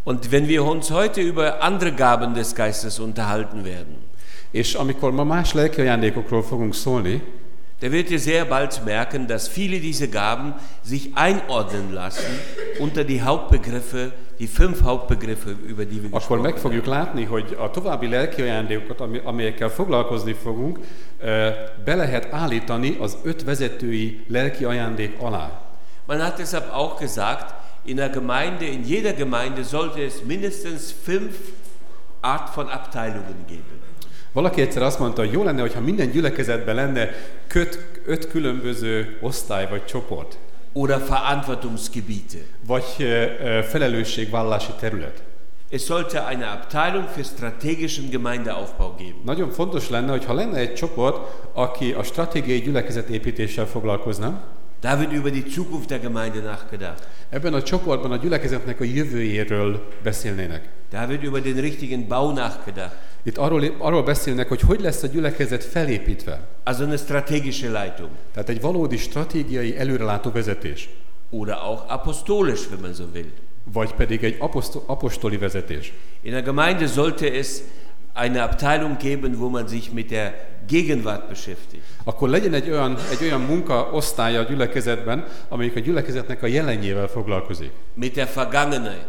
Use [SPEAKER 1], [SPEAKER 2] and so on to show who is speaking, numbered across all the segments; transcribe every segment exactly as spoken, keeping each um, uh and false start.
[SPEAKER 1] Und wenn wir uns heute über andere Gaben des Geistes unterhalten werden,
[SPEAKER 2] És amikor ma más lelki ajándékokról fogunk szólni,
[SPEAKER 1] da werdet ihr sehr bald merken, dass viele dieser Gaben sich einordnen lassen unter die Hauptbegriffe, die fünf Hauptbegriffe, über die wir
[SPEAKER 2] akkor
[SPEAKER 1] gesprochen
[SPEAKER 2] meg fogjuk
[SPEAKER 1] haben.
[SPEAKER 2] látni, hogy a további lelki ajándékokat, ami- amelyekkel foglalkozni fogunk, ö, be lehet állítani az öt vezetői lelki ajándék alá.
[SPEAKER 1] Man hat deshalb auch gesagt, in der Gemeinde, in jeder Gemeinde sollte es mindestens fünf Art von Abteilungen geben.
[SPEAKER 2] Valaki egyszer azt mondta, hogy jó lenne, hogyha minden gyülekezetben lenne köt, öt különböző osztály vagy csoport,
[SPEAKER 1] Oder Verantwortungsgebiete.
[SPEAKER 2] vagy ö, ö, felelősségvállalási terület.
[SPEAKER 1] Es sollte eine Abteilung für strategischen Gemeindeaufbau geben.
[SPEAKER 2] Nagyon fontos lenne, hogyha lenne egy csoport, aki a stratégiai gyülekezetépítéssel foglalkozna.
[SPEAKER 1] Da wird über die Zukunft der Gemeinde nachgedacht.
[SPEAKER 2] Ebben a csoportban a gyülekezetnek a jövőjéről beszélnének.
[SPEAKER 1] Da wird über den richtigen Bau nachgedacht.
[SPEAKER 2] Itt arról, arról beszélnek, hogy hogy lesz a gyülekezet felépítve.
[SPEAKER 1] Also eine strategische Leitung.
[SPEAKER 2] Tehát egy valódi stratégiai előrelátó vezetés.
[SPEAKER 1] Oder auch apostolisch, wenn man so will.
[SPEAKER 2] Vagy pedig egy apostol, apostoli vezetés.
[SPEAKER 1] In der Gemeinde sollte es eine Abteilung geben, wo man sich mit der Gegenwart beschäftigt.
[SPEAKER 2] Akkor legyen egy olyan, egy olyan munkaosztálya a gyülekezetben, amelyik a gyülekezetnek a jelenjével foglalkozik.
[SPEAKER 1] Mit der Vergangenheit.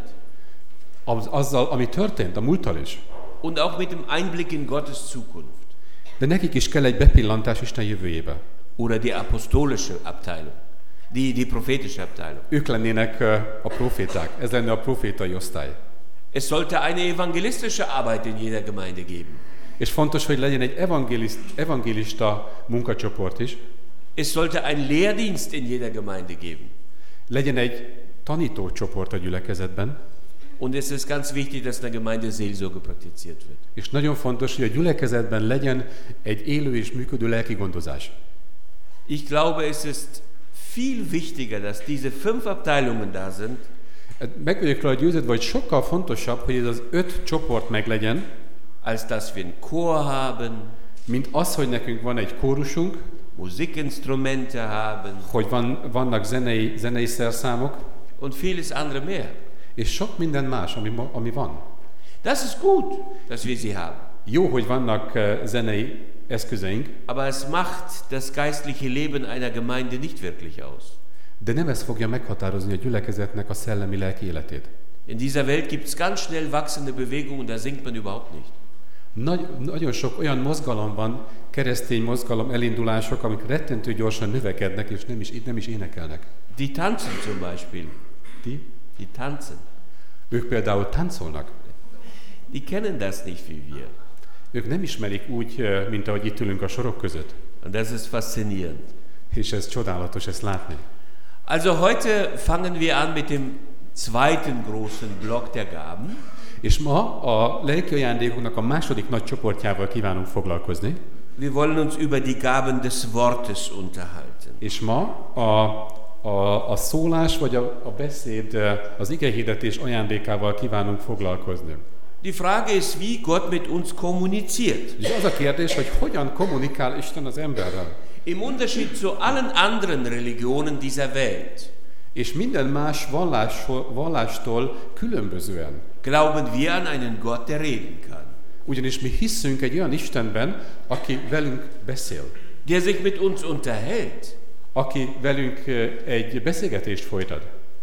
[SPEAKER 2] Az, azzal, ami történt, a múlttal is.
[SPEAKER 1] Und auch mit dem Einblick in Gottes Zukunft.
[SPEAKER 2] De nekik is kell egy bepillantás Isten jövőjébe.
[SPEAKER 1] Oder die apostolische Abteilung. Die, die prophetische Abteilung.
[SPEAKER 2] Ők lennének ö, a proféták. Ez lenne a profétai osztály.
[SPEAKER 1] Es sollte eine evangelistische Arbeit in jeder Gemeinde geben.
[SPEAKER 2] És fontos, hogy legyen egy evangelist, evangélista munkacsoport is.
[SPEAKER 1] Es sollte ein Lehrdienst in jeder Gemeinde geben.
[SPEAKER 2] Legyen egy tanítócsoport a gyülekezetben.
[SPEAKER 1] Und es ist ganz wichtig, dass in der Gemeinde Seelsorge praktiziert wird.
[SPEAKER 2] És nagyon fontos, hogy a gyülekezetben legyen egy élő és működő lelki gondozás.
[SPEAKER 1] Ich glaube, es ist viel wichtiger, dass diese fünf Abteilungen da sind,
[SPEAKER 2] Meg vagyok róla győződve, hogy sokkal fontosabb, hogy ez az öt csoport meglegyen,
[SPEAKER 1] als dass wir einen Chor haben,
[SPEAKER 2] mint az, hogy nekünk van egy kórusunk,
[SPEAKER 1] Musikinstrumente haben
[SPEAKER 2] hogy van, vannak zenei, zenei szerszámok,
[SPEAKER 1] und vieles andere mehr.
[SPEAKER 2] és sok minden más, ami, ma- ami van.
[SPEAKER 1] Das ist gut, dass wir sie haben.
[SPEAKER 2] Jó, hogy vannak eh, zenei eszközeink,
[SPEAKER 1] Aber es macht das geistliche Leben einer Gemeinde nicht wirklich aus.
[SPEAKER 2] de nem ez fogja meghatározni a gyülekezetnek a szellemi lelki életét.
[SPEAKER 1] In dieser Welt gibt es ganz schnell wachsende Bewegungen, da singt man überhaupt nicht.
[SPEAKER 2] Nagy, nagyon sok olyan mozgalom van, keresztény mozgalom, elindulások, amik rettentő gyorsan növekednek, és nem is, nem is énekelnek.
[SPEAKER 1] Die tanzen zum Beispiel.
[SPEAKER 2] Ti?
[SPEAKER 1] Die tanzen.
[SPEAKER 2] Ők például táncolnak.
[SPEAKER 1] Die kennen das nicht wie wir.
[SPEAKER 2] Ők nem ismerik úgy, eh, mint ahogy itt ülünk a sorok között.
[SPEAKER 1] Und das ist faszinierend.
[SPEAKER 2] És ez csodálatos ezt látni.
[SPEAKER 1] Also heute fangen wir an mit dem zweiten großen Block der Gaben.
[SPEAKER 2] És ma a lelki ajándékoknak a második nagy csoportjával kívánunk foglalkozni.
[SPEAKER 1] Wir wollen uns über die Gaben des Wortes unterhalten.
[SPEAKER 2] És ma a, a, a szólás vagy a, a beszéd, eh, az igehirdetés ajándékával kívánunk foglalkozni.
[SPEAKER 1] Die Frage ist, wie Gott mit uns kommuniziert.
[SPEAKER 2] És az a kérdés, hogy hogyan kommunikál Isten az emberrel.
[SPEAKER 1] Im Unterschied zu allen anderen Religionen dieser Welt
[SPEAKER 2] És minden más vallás, vallástól különbözően.
[SPEAKER 1] glauben wir an einen Gott, der reden kann.
[SPEAKER 2] Ugyanis mi hiszünk egy olyan Istenben, aki velünk beszél.
[SPEAKER 1] Der sich mit uns unterhält.
[SPEAKER 2] Aki velünk eh, egy beszélgetést folytat.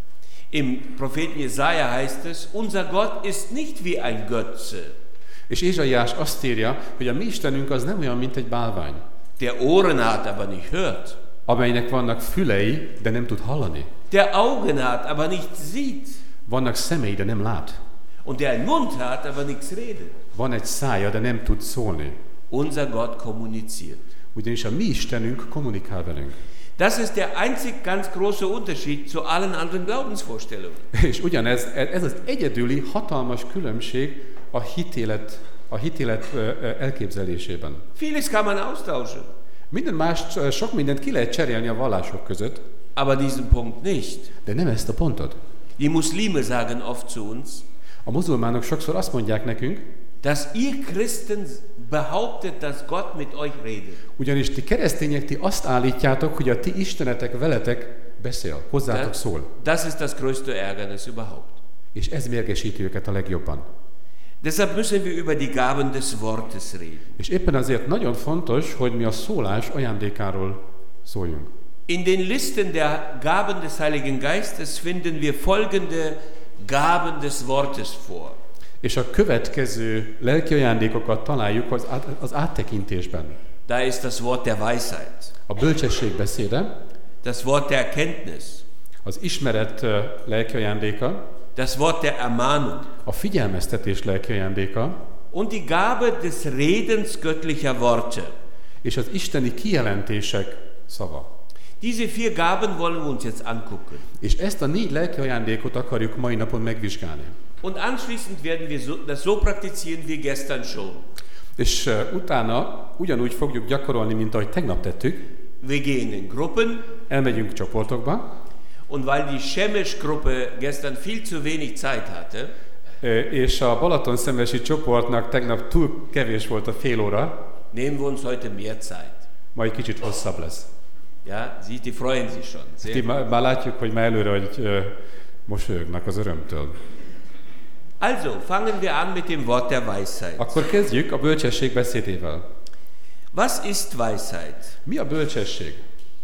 [SPEAKER 1] Im Propheten Jesaja heißt es, unser Gott ist nicht wie ein Götze,
[SPEAKER 2] És Ézsaiás azt írja, hogy a mi Istenünk az nem olyan, mint egy bálvány,
[SPEAKER 1] der Ohren hat, aber nicht hört,
[SPEAKER 2] amelynek vannak fülei, de nem tud hallani.
[SPEAKER 1] der Augen hat, aber nicht sieht,
[SPEAKER 2] Vannak szemei, de nem lát.
[SPEAKER 1] und der einen Mund hat, aber nichts redet.
[SPEAKER 2] Van egy szája, de nem tud szólni.
[SPEAKER 1] Unser Gott kommuniziert.
[SPEAKER 2] Ugyanis a mi Istenünk kommunikál velünk.
[SPEAKER 1] Das ist der einzig ganz große Unterschied zu allen anderen Glaubensvorstellungen.
[SPEAKER 2] És ugyanez, ez az egyedüli hatalmas különbség a hitélet, a hitélet ö, ö, elképzelésében.
[SPEAKER 1] Vieles kann man austauschen,
[SPEAKER 2] Minden más, sok mindent ki lehet cserélni a vallások között,
[SPEAKER 1] aber diesen Punkt nicht.
[SPEAKER 2] de nem ezt a pontot.
[SPEAKER 1] Die Muslime sagen oft zu uns,
[SPEAKER 2] A muzulmánok sokszor azt mondják nekünk,
[SPEAKER 1] dass ihr Christen behauptet, dass Gott mit euch redet.
[SPEAKER 2] ugyanis ti keresztények, ti azt állítjátok, hogy a ti istenetek veletek beszél, hozzátok szól.
[SPEAKER 1] Das ist das größte Ärgernis überhaupt.
[SPEAKER 2] És ez mérgesíti őket a legjobban.
[SPEAKER 1] Deshalb müssen wir über die Gaben des Wortes reden.
[SPEAKER 2] És éppen azért nagyon fontos, hogy mi a szólás ajándékáról szóljunk.
[SPEAKER 1] In den Listen der Gaben des Heiligen Geistes finden wir folgende Gaben des Wortes vor.
[SPEAKER 2] És a következő lelki ajándékokat találjuk az, át, az áttekintésben.
[SPEAKER 1] Da ist das Wort der Weisheit,
[SPEAKER 2] A bölcsesség beszéde,
[SPEAKER 1] das Wort der Erkenntnis,
[SPEAKER 2] az ismeret uh, lelki ajándéka,
[SPEAKER 1] das Wort der Ermahnung
[SPEAKER 2] a figyelmeztetés lelki ajándéka,
[SPEAKER 1] und die Gabe des Redens göttlicher Worte.
[SPEAKER 2] és az isteni kijelentések szava.
[SPEAKER 1] Diese vier Gaben wollen wir uns jetzt angucken.
[SPEAKER 2] És ezt a négy lelki ajándékot akarjuk mai napon megvizsgálni.
[SPEAKER 1] Und anschließend werden wir so, das so praktizieren wie gestern schon.
[SPEAKER 2] És uh, utána ugyanúgy fogjuk gyakorolni, mint ahogy tegnap tettük.
[SPEAKER 1] Wir gehen in Gruppen.
[SPEAKER 2] Elmegyünk csoportokba.
[SPEAKER 1] Und weil die Schemisch-Gruppe gestern viel zu wenig Zeit hatte,
[SPEAKER 2] uh, és a Balaton-Szembesi csoportnak tegnap túl kevés volt a fél óra,
[SPEAKER 1] nehmen wir uns heute mehr Zeit.
[SPEAKER 2] majd kicsit hosszabb lesz.
[SPEAKER 1] Ja, Sie, die freuen sich schon. Sehr
[SPEAKER 2] Ti már, már látjuk, hogy már előre, hogy uh, mosolyognak az örömtől.
[SPEAKER 1] Also, fangen wir an mit dem Wort der Weisheit.
[SPEAKER 2] Akkor kezdjük a bölcsesség beszédével.
[SPEAKER 1] Was ist Weisheit?
[SPEAKER 2] Mi a bölcsesség?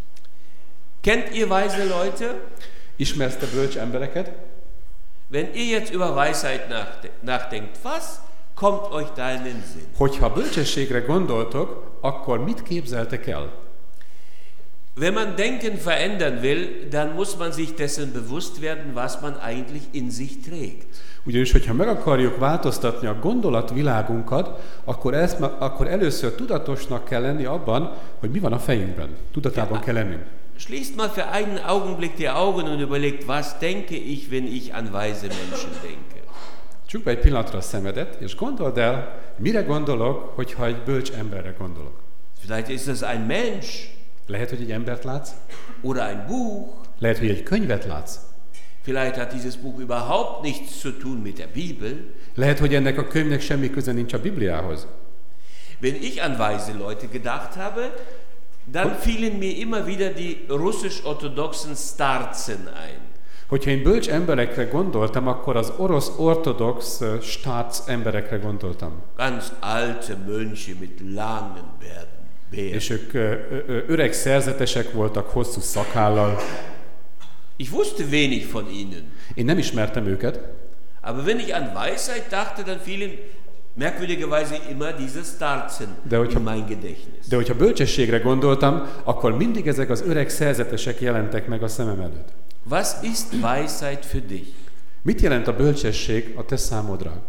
[SPEAKER 1] Kennt ihr weise Leute?
[SPEAKER 2] Ismersz te bölcs embereket?
[SPEAKER 1] Wenn ihr jetzt über Weisheit nachdenkt, was kommt euch da in den Sinn?
[SPEAKER 2] Hogyha bölcsességre gondoltok, akkor mit képzeltek el?
[SPEAKER 1] Wenn man Denken verändern will, dann muss man sich dessen bewusst werden, was man eigentlich in sich trägt.
[SPEAKER 2] Ugyanis, hogyha meg akarjuk változtatni a gondolatvilágunkat, akkor, ezt, akkor először tudatosnak kell lenni abban, hogy mi van a fejünkben. Tudatában kell lennünk.
[SPEAKER 1] Schließt mal für einen Augenblick die Augen und überlegt, was denke ich, wenn ich an weise Menschen denke.
[SPEAKER 2] Csukd be egy pillanatra a szemedet, és gondold el, mire gondolok, hogyha egy bölcs emberre gondolok.
[SPEAKER 1] Vielleicht ist es ein Mensch.
[SPEAKER 2] Lehet, hogy egy embert látsz.
[SPEAKER 1] Oder ein Buch.
[SPEAKER 2] Lehet, hogy egy könyvet látsz.
[SPEAKER 1] Vielleicht hat dieses Buch überhaupt nichts zu tun mit der Bibel.
[SPEAKER 2] Lehet, hogy ennek a könyvnek semmi köze nincs a Bibliához.
[SPEAKER 1] Wenn ich an weise Leute gedacht habe, dann fielen mir immer wieder die russisch-orthodoxen Starzen ein.
[SPEAKER 2] Hogyha én bölcs emberekre gondoltam, akkor az orosz ortodox stárc emberekre gondoltam.
[SPEAKER 1] Ganz alte Mönche mit langen Bärten.
[SPEAKER 2] És ők ö, ö, öreg szerzetesek voltak, hosszú szakállal.
[SPEAKER 1] Ich wusste wenig von ihnen.
[SPEAKER 2] Én nem ismertem őket.
[SPEAKER 1] Aber wenn ich an Weisheit dachte, dann fielen merkwürdigerweise immer diese Starzen in mein Gedächtnis.
[SPEAKER 2] De hogyha bölcsességre gondoltam, akkor mindig ezek az öreg szerzetesek jelentek meg a szemem előtt.
[SPEAKER 1] Was ist Weisheit für dich?
[SPEAKER 2] Mit jelent a bölcsesség a te számodra?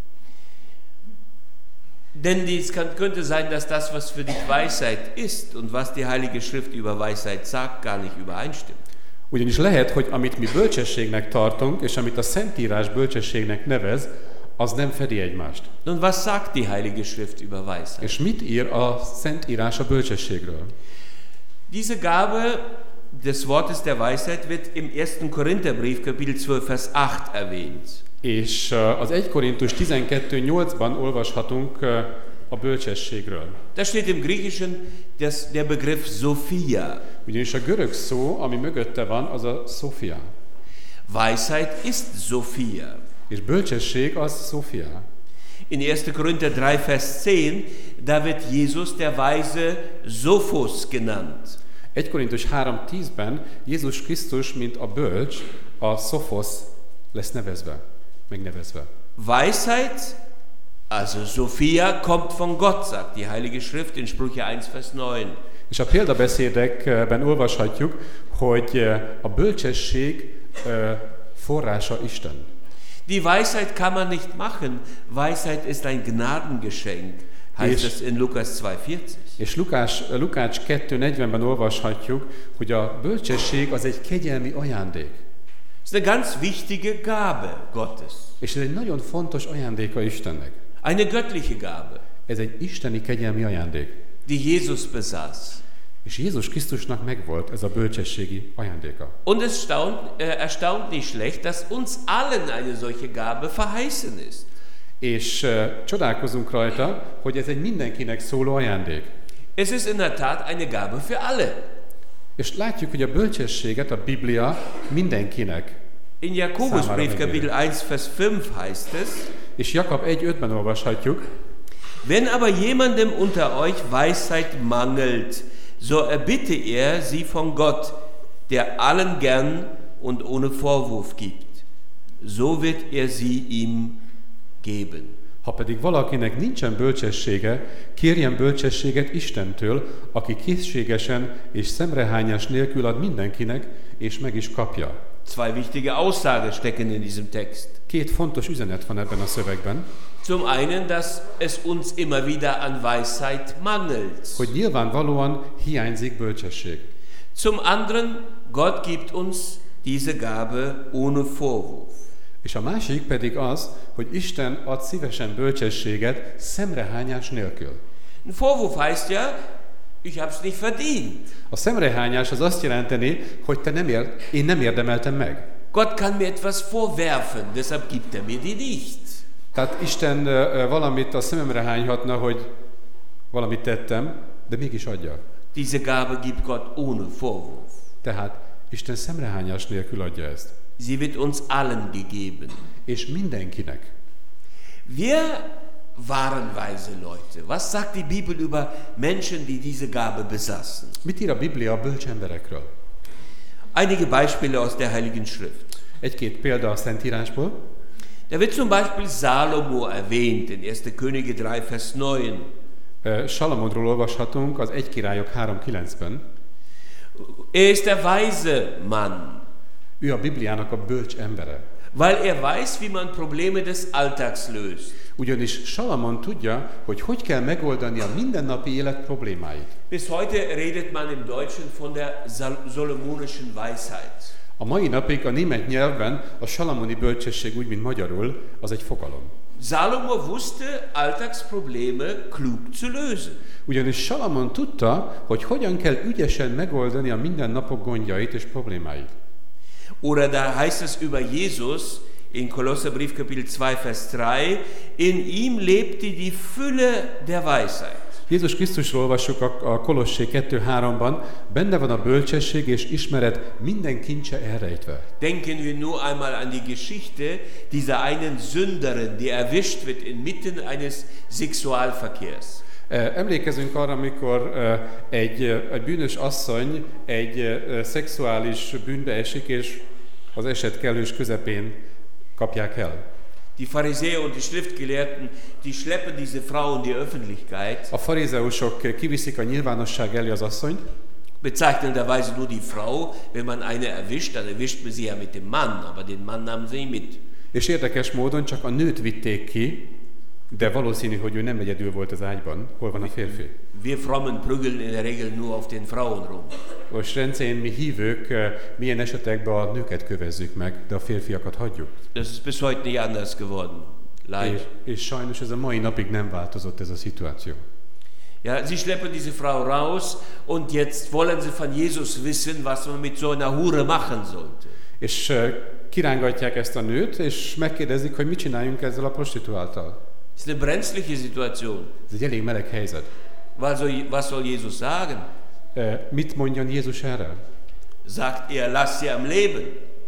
[SPEAKER 1] Denn es könnte sein, dass das, was für dich Weisheit ist und was die Heilige Schrift über Weisheit sagt, gar nicht übereinstimmt.
[SPEAKER 2] Ugyanis lehet, hogy amit mi bölcsességnek tartunk, és amit a Szentírás bölcsességnek nevez, az nem fedi egymást.
[SPEAKER 1] Nun, was sagt die Heilige Schrift über Weisheit?
[SPEAKER 2] És mit ír a Szentírás a bölcsességről?
[SPEAKER 1] Diese Gabe des Wortes der Weisheit wird im ersten Korintherbrief, Kapitel zwölf, Vers acht erwähnt.
[SPEAKER 2] És az egy Korintus tizenkettő nyolcban olvashatunk a bölcsességről.
[SPEAKER 1] Da steht im Griechischen das, der Begriff Sophia.
[SPEAKER 2] Ugyanis a görög szó, ami mögötte van, az a Sophia.
[SPEAKER 1] Weisheit ist Sophia.
[SPEAKER 2] És bölcsesség az Sophia.
[SPEAKER 1] In ersten Korinther drei, Vers zehn, da wird Jesus der Weise Sophos genannt.
[SPEAKER 2] egy Korintus három tízben Jézus Krisztus, mint a bölcs, a Sophos lesz nevezve, megnevezve.
[SPEAKER 1] Weisheit, also Sophia, kommt von Gott, sagt die Heilige Schrift in Sprüche eins, Vers neun.
[SPEAKER 2] És a példabeszédekben olvashatjuk, hogy a bölcsesség forrása Isten.
[SPEAKER 1] Die Weisheit kann man nicht machen. Weisheit ist ein Gnadengeschenk, heißt es in Lukas zwei vierzig.
[SPEAKER 2] És Lukás, Lukács kettő negyvenben olvashatjuk, hogy a bölcsesség az egy kegyelmi ajándék.
[SPEAKER 1] Es ist eine ganz wichtige Gabe Gottes.
[SPEAKER 2] És ez egy nagyon fontos ajándéka Istennek.
[SPEAKER 1] Eine göttliche Gabe.
[SPEAKER 2] Ez egy isteni kegyelmi ajándék.
[SPEAKER 1] Die Jesus besaß.
[SPEAKER 2] És Jézus Krisztusnak megvolt ez a bölcsességi ajándéka.
[SPEAKER 1] Und es staunt, äh, erstaunt nicht schlecht, dass uns allen eine solche Gabe verheißen ist.
[SPEAKER 2] És uh, csodálkozunk rajta, hogy ez egy mindenkinek szóló ajándék.
[SPEAKER 1] Es ist in der Tat eine Gabe für alle.
[SPEAKER 2] És látjuk, hogy a bölcsességet a Biblia mindenkinek
[SPEAKER 1] In Jakobusbrief Kapitel eins, Vers fünf heißt es,
[SPEAKER 2] és Jakab egy ötben olvashatjuk,
[SPEAKER 1] wenn aber jemandem unter euch Weisheit mangelt, so erbitte er sie von Gott, der allen gern und ohne Vorwurf gibt. So wird er sie ihm geben.
[SPEAKER 2] Ha pedig valakinek nincsen bölcsessége, kérjen bölcsességet Istentől, aki készségesen és szemrehányás nélkül ad mindenkinek, és meg is kapja.
[SPEAKER 1] Zwei wichtige Aussagen stecken in diesem Text.
[SPEAKER 2] Két fontos üzenet van ebben a szövegben.
[SPEAKER 1] Zum einen, dass es uns immer wieder an Weisheit mangelt.
[SPEAKER 2] Hogy nyilvánvalóan hiányzik bölcsesség.
[SPEAKER 1] Zum anderen, Gott gibt uns diese Gabe ohne Vorwurf.
[SPEAKER 2] És a másik pedig az, hogy Isten ad szívesen bölcsességet szemrehányás nélkül.
[SPEAKER 1] Ein Vorwurf heißt ja, ich habe es nicht verdient.
[SPEAKER 2] A szemrehányás az azt jelenteni, hogy te nem ér, én nem érdemeltem meg.
[SPEAKER 1] Gott kann mir etwas vorwerfen, deshalb gibt er mir die nicht.
[SPEAKER 2] Tehát Isten uh, valamit a szememre hányhatna, hogy valamit tettem, de mégis adja.
[SPEAKER 1] Diese Gabe gibt Gott ohne Vorwurf.
[SPEAKER 2] Tehát Isten szemrehányás nélkül adja ezt.
[SPEAKER 1] Sie wird uns allen gegeben.
[SPEAKER 2] És mindenkinek.
[SPEAKER 1] Wir waren weise Leute. Was sagt die Bibel über Menschen, die diese Gabe besaßen?
[SPEAKER 2] Mit ír a Biblia a bölcs emberekről?
[SPEAKER 1] Einige Beispiele aus der Heiligen Schrift.
[SPEAKER 2] Egy-két példa a Szentírásból.
[SPEAKER 1] Da wird zum Beispiel Salomo erwähnt in erster Könige drei, Vers neun.
[SPEAKER 2] Salamodról olvashatunk az egy királyok három kilencben.
[SPEAKER 1] Er ist der weise Mann.
[SPEAKER 2] Ő a Bibliának a bölcs embere.
[SPEAKER 1] Weil er weiß, wie man Probleme des Alltags löst.
[SPEAKER 2] Ugyanis Salamon tudja, hogy hogy kell megoldani a mindennapi élet problémáit.
[SPEAKER 1] Bis heute redet man im Deutschen von der solomonischen Weisheit.
[SPEAKER 2] A mai napig a német nyelvben a salamoni bölcsesség úgy, mint magyarul, az egy fogalom.
[SPEAKER 1] Salomo wusste, Alltagsprobleme klug zu lösen.
[SPEAKER 2] Ugyanis Salamon tudta, hogy hogyan kell ügyesen megoldani a mindennapok gondjait és problémáit.
[SPEAKER 1] Oder da heißt es über Jesus in Kolosserbrief Kapitel zwei, Vers drei, in ihm lebte die Fülle der Weisheit.
[SPEAKER 2] Jézus Krisztusról olvassuk a, a Kolossé kettő háromban, benne van a bölcsesség és ismeret minden kincse elrejtve.
[SPEAKER 1] Denken wir nur einmal an die Geschichte dieser einen Sünderin, die erwischt wird inmitten eines Sexualverkehrs.
[SPEAKER 2] Emlékezünk arra, amikor egy, egy bűnös asszony egy szexuális bűnbe esik, és az eset kellős közepén kapják el.
[SPEAKER 1] Die Pharisäer und die Schriftgelehrten, die schleppen diese Frau in die Öffentlichkeit.
[SPEAKER 2] A farizeusok kiviszik a nyilvánosság elé az asszonyt.
[SPEAKER 1] Bezeichnenderweise nur die Frau, wenn man eine erwischt, dann erwischt man sie ja mit dem Mann, aber den Mann nahmen sie mit.
[SPEAKER 2] És érdekes módon csak a nőt vitték ki, de valószínű, hogy ő nem egyedül volt az ágyban. Hol van a férfi?
[SPEAKER 1] Wir Frommen prügeln in der Regel nur auf den Frauen rum.
[SPEAKER 2] Most rendszerint mi hívők milyen esetekben a nőket kövezzük meg, de a férfiakat hagyjuk.
[SPEAKER 1] Das ist bis heute nicht anders geworden. Leider.
[SPEAKER 2] És, és sajnos ez a mai napig nem változott ez a szituáció.
[SPEAKER 1] Ja, sie schleppen diese Frau raus und jetzt wollen sie von Jesus wissen, was man mit so einer Hure machen sollte.
[SPEAKER 2] És kirángatják ezt a nőt, és megkérdezik, hogy mit csináljunk ezzel a prostituáltal.
[SPEAKER 1] Das ist eine brenzliche Situation.
[SPEAKER 2] Ez egy elég meleg helyzet.
[SPEAKER 1] Was soll, was soll Jesus sagen?
[SPEAKER 2] Mit mondjon Jézus erre?
[SPEAKER 1] Sagt er, lasst sie am Leben.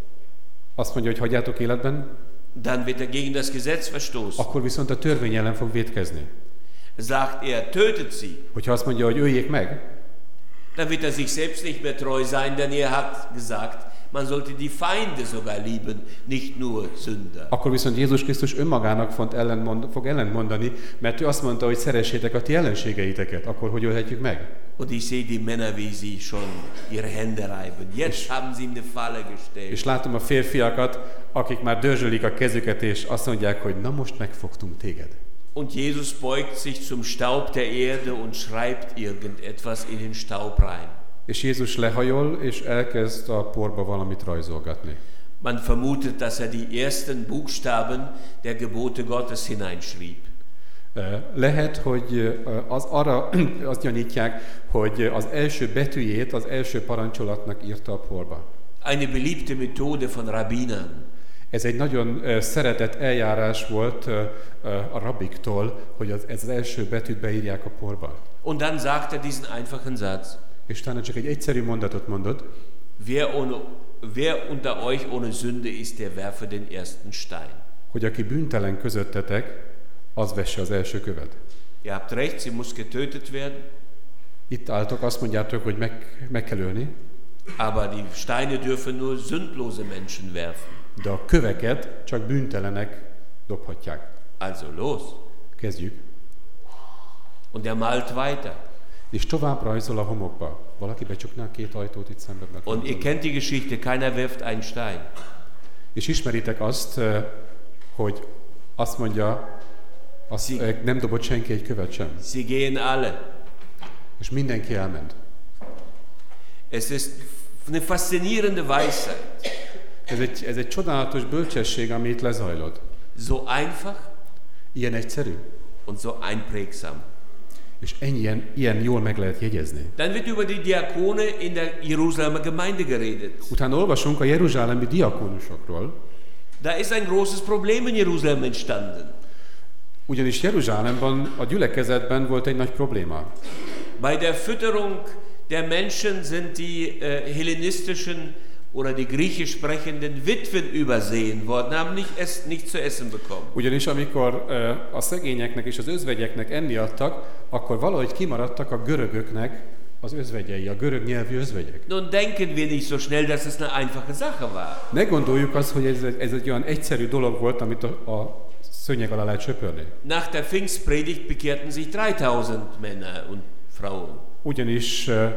[SPEAKER 2] Azt mondja, hogy hagyjátok életben.
[SPEAKER 1] Dann wird er gegen das Gesetz verstoßen.
[SPEAKER 2] Akkor viszont a törvény ellen fog vétkezni.
[SPEAKER 1] Sagt er, tötet sie.
[SPEAKER 2] Hogyha azt mondja, hogy öljék meg,
[SPEAKER 1] dann wird er sich selbst nicht mehr treu sein, denn er hat gesagt, man sollte die Feinde sogar lieben, nicht nur Sünder.
[SPEAKER 2] Akkor viszont Jézus Krisztus önmagának fog ellentmond, fog ellentmondani, mert ő azt mondta, hogy szeressétek a ti ellenségeiteket, akkor hogy ölhetjük meg?
[SPEAKER 1] Und ich sehe die Männer, wie sie schon ihre Hände reiben. Jetzt haben sie ihm eine Falle gestellt.
[SPEAKER 2] És látom a férfiakat, akik már dörzsölik a kezüket, és azt mondják, hogy na most megfogtunk téged.
[SPEAKER 1] Und Jesus beugt sich zum Staub der Erde und schreibt irgendetwas in den Staub rein.
[SPEAKER 2] És Jézus lehajol, és elkezd a porba valamit rajzolgatni.
[SPEAKER 1] Man vermutet, dass er die ersten Buchstaben der Gebote Gottes hineinschrieb.
[SPEAKER 2] Lehet, hogy az arra azt gyanítják, hogy az első betűjét az első parancsolatnak írta a porba.
[SPEAKER 1] Eine beliebte Methode von Rabbinern.
[SPEAKER 2] Ez egy nagyon szeretett eljárás volt a rabbiktól, hogy az, ez az első betűt beírják a porba.
[SPEAKER 1] Und dann sagt er diesen einfachen Satz.
[SPEAKER 2] És talán csak egy egyszerű mondatot mondod.
[SPEAKER 1] Wer ohne wer unter euch ohne Sünde ist, der werfe den ersten Stein.
[SPEAKER 2] Hogy aki bűntelen közöttetek, az vesse az első követ.
[SPEAKER 1] Ihr habt recht, sie muss getötet werden.
[SPEAKER 2] Itt álltok, azt mondjátok, hogy meg, meg kell ölni.
[SPEAKER 1] Aber die Steine dürfen nur sündlose Menschen werfen.
[SPEAKER 2] De a köveket csak bűntelenek dobhatják.
[SPEAKER 1] Also los.
[SPEAKER 2] Kezdjük.
[SPEAKER 1] Und er malt weiter.
[SPEAKER 2] És tovább rajzol a homokba. Valaki becsukná a két ajtót itt szemben.
[SPEAKER 1] Und ihr kennt die Geschichte, keiner wirft einen Stein.
[SPEAKER 2] És ismeritek azt, hogy azt mondja, azt nem dobott senki egy követ sem.
[SPEAKER 1] Sie gehen alle.
[SPEAKER 2] És mindenki elment.
[SPEAKER 1] Es ist eine faszinierende Weisheit.
[SPEAKER 2] Ez egy, ez egy csodálatos bölcsesség, ami itt lezajlott.
[SPEAKER 1] So einfach.
[SPEAKER 2] Ilyen egyszerű.
[SPEAKER 1] Und so einprägsam.
[SPEAKER 2] És ennyien, ilyen jól meg lehet jegyezni.
[SPEAKER 1] Dann wird über die Diakone in der Jerusalemer Gemeinde geredet.
[SPEAKER 2] Utána olvasunk a jeruzsálemi diakónusokról.
[SPEAKER 1] Da ist ein großes Problem in Jerusalem entstanden.
[SPEAKER 2] Ugyanis Jeruzsálemben, a gyülekezetben volt egy nagy probléma.
[SPEAKER 1] Bei der Fütterung der Menschen sind die äh, hellenistischen oder die griechisch sprechenden Witwen übersehen worden, haben nicht, es, nicht zu essen bekommen.
[SPEAKER 2] Ugyanis amikor uh, a szegényeknek és az özvegyeknek enni adtak, akkor valahogy kimaradtak a görögöknek az özvegyei, a görög nyelvű özvegyek.
[SPEAKER 1] Nun denken wir nicht so schnell, dass es eine einfache Sache war.
[SPEAKER 2] Ne gondoljuk azt, hogy ez, ez egy olyan egyszerű dolog volt, amit a, a szőnyeg alá lehet söpörni.
[SPEAKER 1] Nach der Pfingstpredigt bekehrten sich dreitausend Männer und Frauen.
[SPEAKER 2] Ugyanis uh,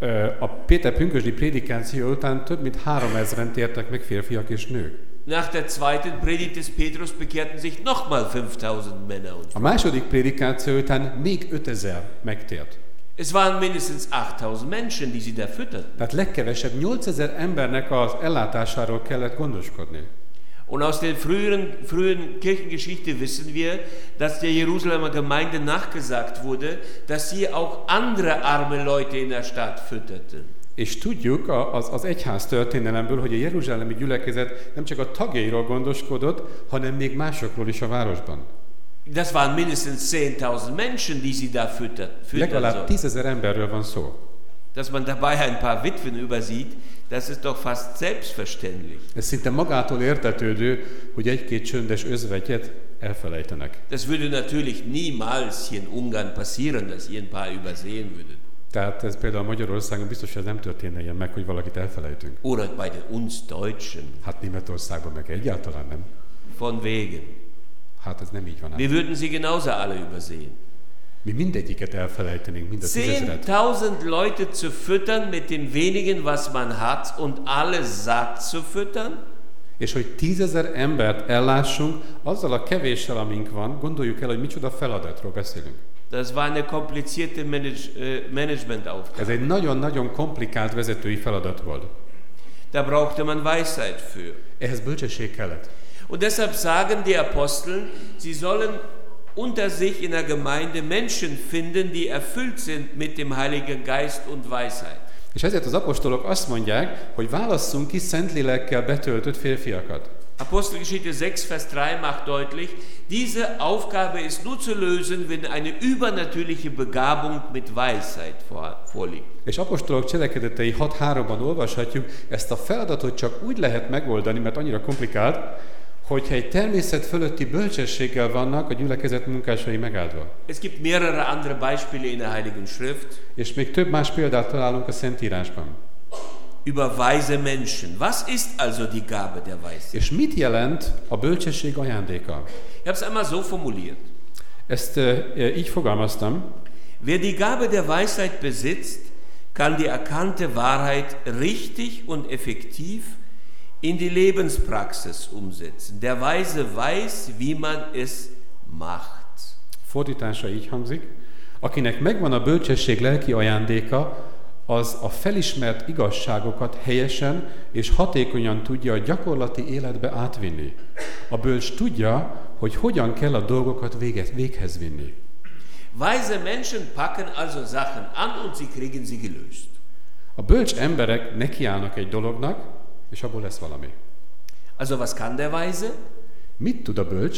[SPEAKER 2] a Péter pünkösdi prédikáció után több mint háromezren tértek meg férfiak és nők.
[SPEAKER 1] Nach der zweiten Predigt des Petrus bekehrten sich nochmal fünftausend Männer und Frauen.
[SPEAKER 2] A második prédikáció után még ötezer megtért.
[SPEAKER 1] Es waren mindestens achttausend Menschen, die sie da fütterten.
[SPEAKER 2] Tehát legkevesebb nyolcezer embernek az ellátásáról kellett gondoskodni.
[SPEAKER 1] Und aus der früheren, frühen Kirchengeschichte wissen wir, dass der Jerusalemer Gemeinde nachgesagt wurde, dass sie auch andere arme Leute in der Stadt fütterten.
[SPEAKER 2] És tudjuk az, az egyház történelemből, hogy a jeruzsálemi gyülekezet nem csak a tagjairól gondoskodott, hanem még másokról is a városban.
[SPEAKER 1] Das waren mindestens zehntausend Menschen, die sie da füttert, füttern
[SPEAKER 2] Legalább tízezer emberről van szó.
[SPEAKER 1] Dass man dabei ein paar Witwen übersieht, das ist doch fast selbstverständlich.
[SPEAKER 2] Ez szinte magától értetődő, hogy egy-két csöndes özvegyet elfelejtenek.
[SPEAKER 1] Das würde natürlich niemals hier in Ungarn passieren, dass ihr ein paar übersehen würdet.
[SPEAKER 2] Tehát ez például Magyarországon biztos, hogy ez nem történne ilyen meg, hogy valakit elfelejtünk.
[SPEAKER 1] Oder bei den uns Deutschen.
[SPEAKER 2] Hát Németországban meg egyáltalán nem.
[SPEAKER 1] Von wegen.
[SPEAKER 2] Hát ez nem így van.
[SPEAKER 1] Wir würden sie genauso alle übersehen.
[SPEAKER 2] Mi mindegyiket elfelejtenénk, mind a tízezret.
[SPEAKER 1] zehntausend Leute zu füttern mit dem wenigen, was man hat, und alle satt zu füttern?
[SPEAKER 2] És hogy tízezer embert ellássunk, azzal a kevéssel, amink van, gondoljuk el, hogy micsoda feladatról beszélünk.
[SPEAKER 1] Das war eine komplizierte Manage, äh, Managementaufgabe.
[SPEAKER 2] Ez egy nagyon-nagyon komplikált vezetői feladat volt.
[SPEAKER 1] Da brauchte man Weisheit für.
[SPEAKER 2] Ehhez bölcsesség kellett.
[SPEAKER 1] Und deshalb sagen die Apostel, sie sollen unter sich in der Gemeinde Menschen finden, die erfüllt sind mit dem Heiligen Geist und Weisheit.
[SPEAKER 2] És ezért az apostolok azt mondják, hogy válasszunk ki Szentlélekkel betöltött férfiakat.
[SPEAKER 1] Apostelgeschichte sechs, Vers drei macht deutlich, diese Aufgabe ist nur zu lösen, wenn eine übernatürliche Begabung mit Weisheit vorliegt.
[SPEAKER 2] És apostolok cselekedetei hat háromban olvashatjuk, ezt a feladatot csak úgy lehet megoldani, mert annyira komplikált, hogyha egy természet fölötti bölcsességgel vannak a gyülekezet munkásai megáldva.
[SPEAKER 1] Es gibt mehrere andere Beispiele in der Heiligen Schrift.
[SPEAKER 2] És még több más példát találunk a Szentírásban.
[SPEAKER 1] Über weise Menschen. Was ist also die Gabe der Weisheit?
[SPEAKER 2] És mit jelent a bölcsesség ajándéka?
[SPEAKER 1] Ich habe es einmal so formuliert.
[SPEAKER 2] Ezt uh, így fogalmaztam.
[SPEAKER 1] Wer die Gabe der Weisheit besitzt, kann die erkannte Wahrheit richtig und effektiv in die Lebenspraxis umsetzen. Der Weise weiß, wie man es macht.
[SPEAKER 2] Fordítása így hangzik. Akinek megvan a bölcsesség lelki ajándéka, az a felismert igazságokat helyesen és hatékonyan tudja a gyakorlati életbe átvinni. A bölcs tudja, hogy hogyan kell a dolgokat véget, véghez vinni.
[SPEAKER 1] Weise Menschen packen also Sachen an und sie kriegen sie gelöst.
[SPEAKER 2] A bölcs emberek nekiállnak egy dolognak, és abból lesz valami.
[SPEAKER 1] Also was kann der Weise?
[SPEAKER 2] Mit tud a bölcs?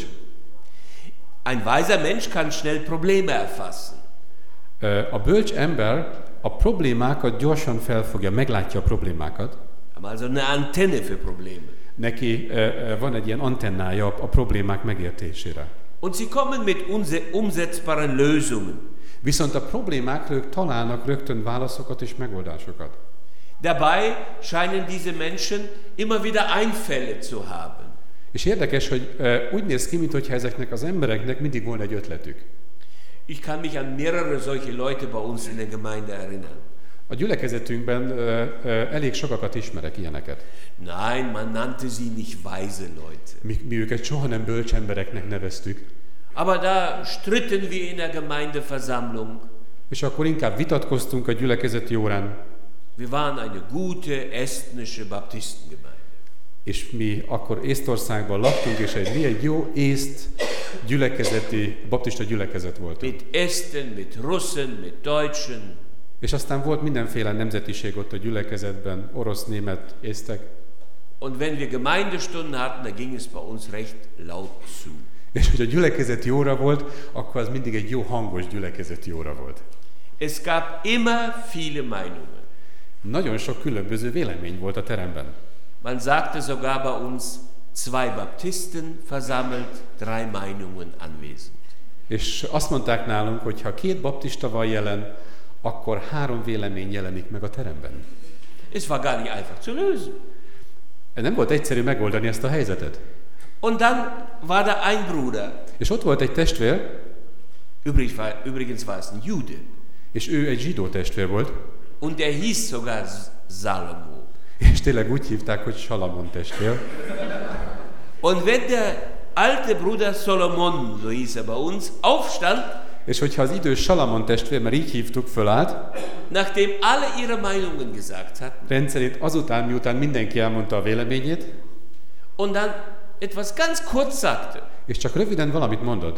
[SPEAKER 1] Ein weiser Mensch kann schnell Probleme erfassen.
[SPEAKER 2] A bölcs ember a problémákat gyorsan felfogja, meglátja a problémákat.
[SPEAKER 1] Haben also eine Antenne für Probleme.
[SPEAKER 2] Neki uh, van egy ilyen antennája a problémák megértésére.
[SPEAKER 1] Und sie kommen mit umsetzbaren Lösungen.
[SPEAKER 2] Viszont a problémákra ők találnak rögtön válaszokat és megoldásokat.
[SPEAKER 1] Dabei scheinen diese Menschen immer wieder Einfälle zu haben.
[SPEAKER 2] És érdekes, hogy uh, úgy néz ki, mintha ezeknek az embereknek mindig volna egy ötletük.
[SPEAKER 1] Ich kann mich an mehrere solche Leute bei uns in der Gemeinde erinnern.
[SPEAKER 2] A gyülekezetünkben uh, uh, elég sokakat ismerek ilyeneket.
[SPEAKER 1] Nein, man nannte sie nicht weise Leute.
[SPEAKER 2] Mi, mi őket soha nem bölcs embereknek neveztük.
[SPEAKER 1] Aber da stritten wir in der Gemeindeversammlung.
[SPEAKER 2] És akkor inkább vitatkoztunk a gyülekezeti órán.
[SPEAKER 1] Wir waren eine gute estnische Baptistengemeinde.
[SPEAKER 2] És mi akkor Észtországban laktunk, és egy, mi egy jó észt gyülekezeti, baptista gyülekezet volt.
[SPEAKER 1] Mit Esten, mit Russen, mit Deutschen.
[SPEAKER 2] És aztán volt mindenféle nemzetiség ott a gyülekezetben, orosz, német, észtek.
[SPEAKER 1] Und wenn wir Gemeindestunden hatten, da ging es bei uns recht laut zu.
[SPEAKER 2] És hogy a gyülekezeti óra volt, akkor az mindig egy jó hangos gyülekezeti óra volt.
[SPEAKER 1] Es gab immer viele Meinungen.
[SPEAKER 2] Nagyon sok különböző vélemény volt a teremben.
[SPEAKER 1] Man sagte sogar bei uns, zwei Baptisten versammelt, drei Meinungen anwesend.
[SPEAKER 2] És azt mondták nálunk, hogy ha két baptista van jelen, akkor három vélemény jelenik meg a teremben.
[SPEAKER 1] Es war gar nicht einfach zu lösen.
[SPEAKER 2] Nem volt egyszerű megoldani ezt a helyzetet.
[SPEAKER 1] Und dann war da ein Bruder.
[SPEAKER 2] És ott volt egy testvér.
[SPEAKER 1] Übrigens war es ein Jude.
[SPEAKER 2] És ő egy zsidó testvér volt.
[SPEAKER 1] Und er hieß sogar Salomo.
[SPEAKER 2] És tényleg úgy hívták, hogy Salamon testvér.
[SPEAKER 1] Und wenn der alte Bruder Solomon, so hieß er bei uns, aufstand,
[SPEAKER 2] és hogyha az idős Salamon testvér, mert így hívtuk, fölállt,
[SPEAKER 1] nachdem alle ihre Meinungen gesagt hatten,
[SPEAKER 2] rendszerint azután, miután mindenki elmondta a véleményét,
[SPEAKER 1] und dann etwas ganz kurz sagte,
[SPEAKER 2] és csak röviden valamit mondott,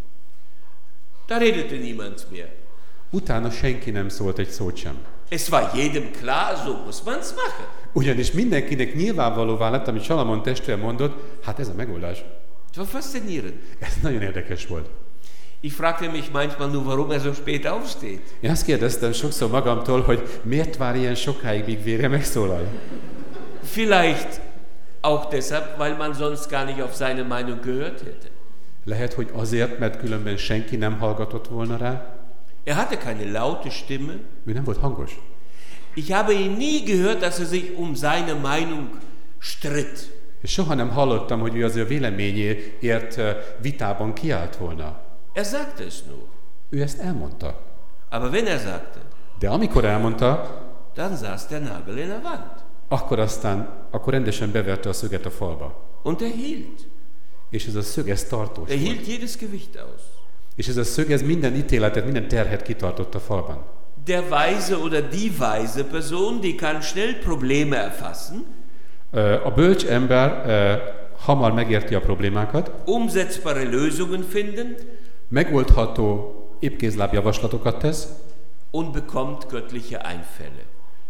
[SPEAKER 1] da redete niemand mehr.
[SPEAKER 2] Utána senki nem szólt egy szót sem.
[SPEAKER 1] Es war jedem klar, so muss man's machen.
[SPEAKER 2] Ugyanis mindenkinek nyilvánvalóvá lett, amit Salamon testvér mondott, hát ez a megoldás.
[SPEAKER 1] Es war faszinierend.
[SPEAKER 2] Ez nagyon érdekes volt.
[SPEAKER 1] Ich fragte mich manchmal nur, warum er so spät aufsteht.
[SPEAKER 2] Én azt kérdeztem sokszor magamtól, hogy miért vár ilyen sokáig, míg végre megszólal.
[SPEAKER 1] Vielleicht auch deshalb, weil man sonst gar nicht auf seine Meinung gehört hätte.
[SPEAKER 2] Lehet, hogy azért, mert különben senki nem hallgatott volna rá.
[SPEAKER 1] Er hatte keine laute Stimme.
[SPEAKER 2] Ő nem volt hangos.
[SPEAKER 1] Ich habe ihn nie gehört, dass er sich um seine Meinung stritt.
[SPEAKER 2] És soha nem hallottam, hogy ő az ő véleményéért vitában kiállt volna.
[SPEAKER 1] Er sagte es nur.
[SPEAKER 2] Ő ezt elmondta.
[SPEAKER 1] Aber wenn er sagte,
[SPEAKER 2] de amikor elmondta,
[SPEAKER 1] dann saß der Nagel in der Wand.
[SPEAKER 2] Akkor aztán, akkor rendesen beverte a szöget a falba.
[SPEAKER 1] Und er hielt.
[SPEAKER 2] És ez a szög, ez tartós
[SPEAKER 1] Er
[SPEAKER 2] volt.
[SPEAKER 1] hielt jedes Gewicht aus.
[SPEAKER 2] És ez a szög, ez minden ítéletet, minden terhet kitartott a falban.
[SPEAKER 1] Der weise oder die weise Person, die kann schnell Probleme erfassen.
[SPEAKER 2] A bölcs ember hamar megérti a problémákat.
[SPEAKER 1] Umsetzbare Lösungen finden.
[SPEAKER 2] Megoldható épkézláb javaslatokat tesz.
[SPEAKER 1] Und bekommt göttliche Einfälle.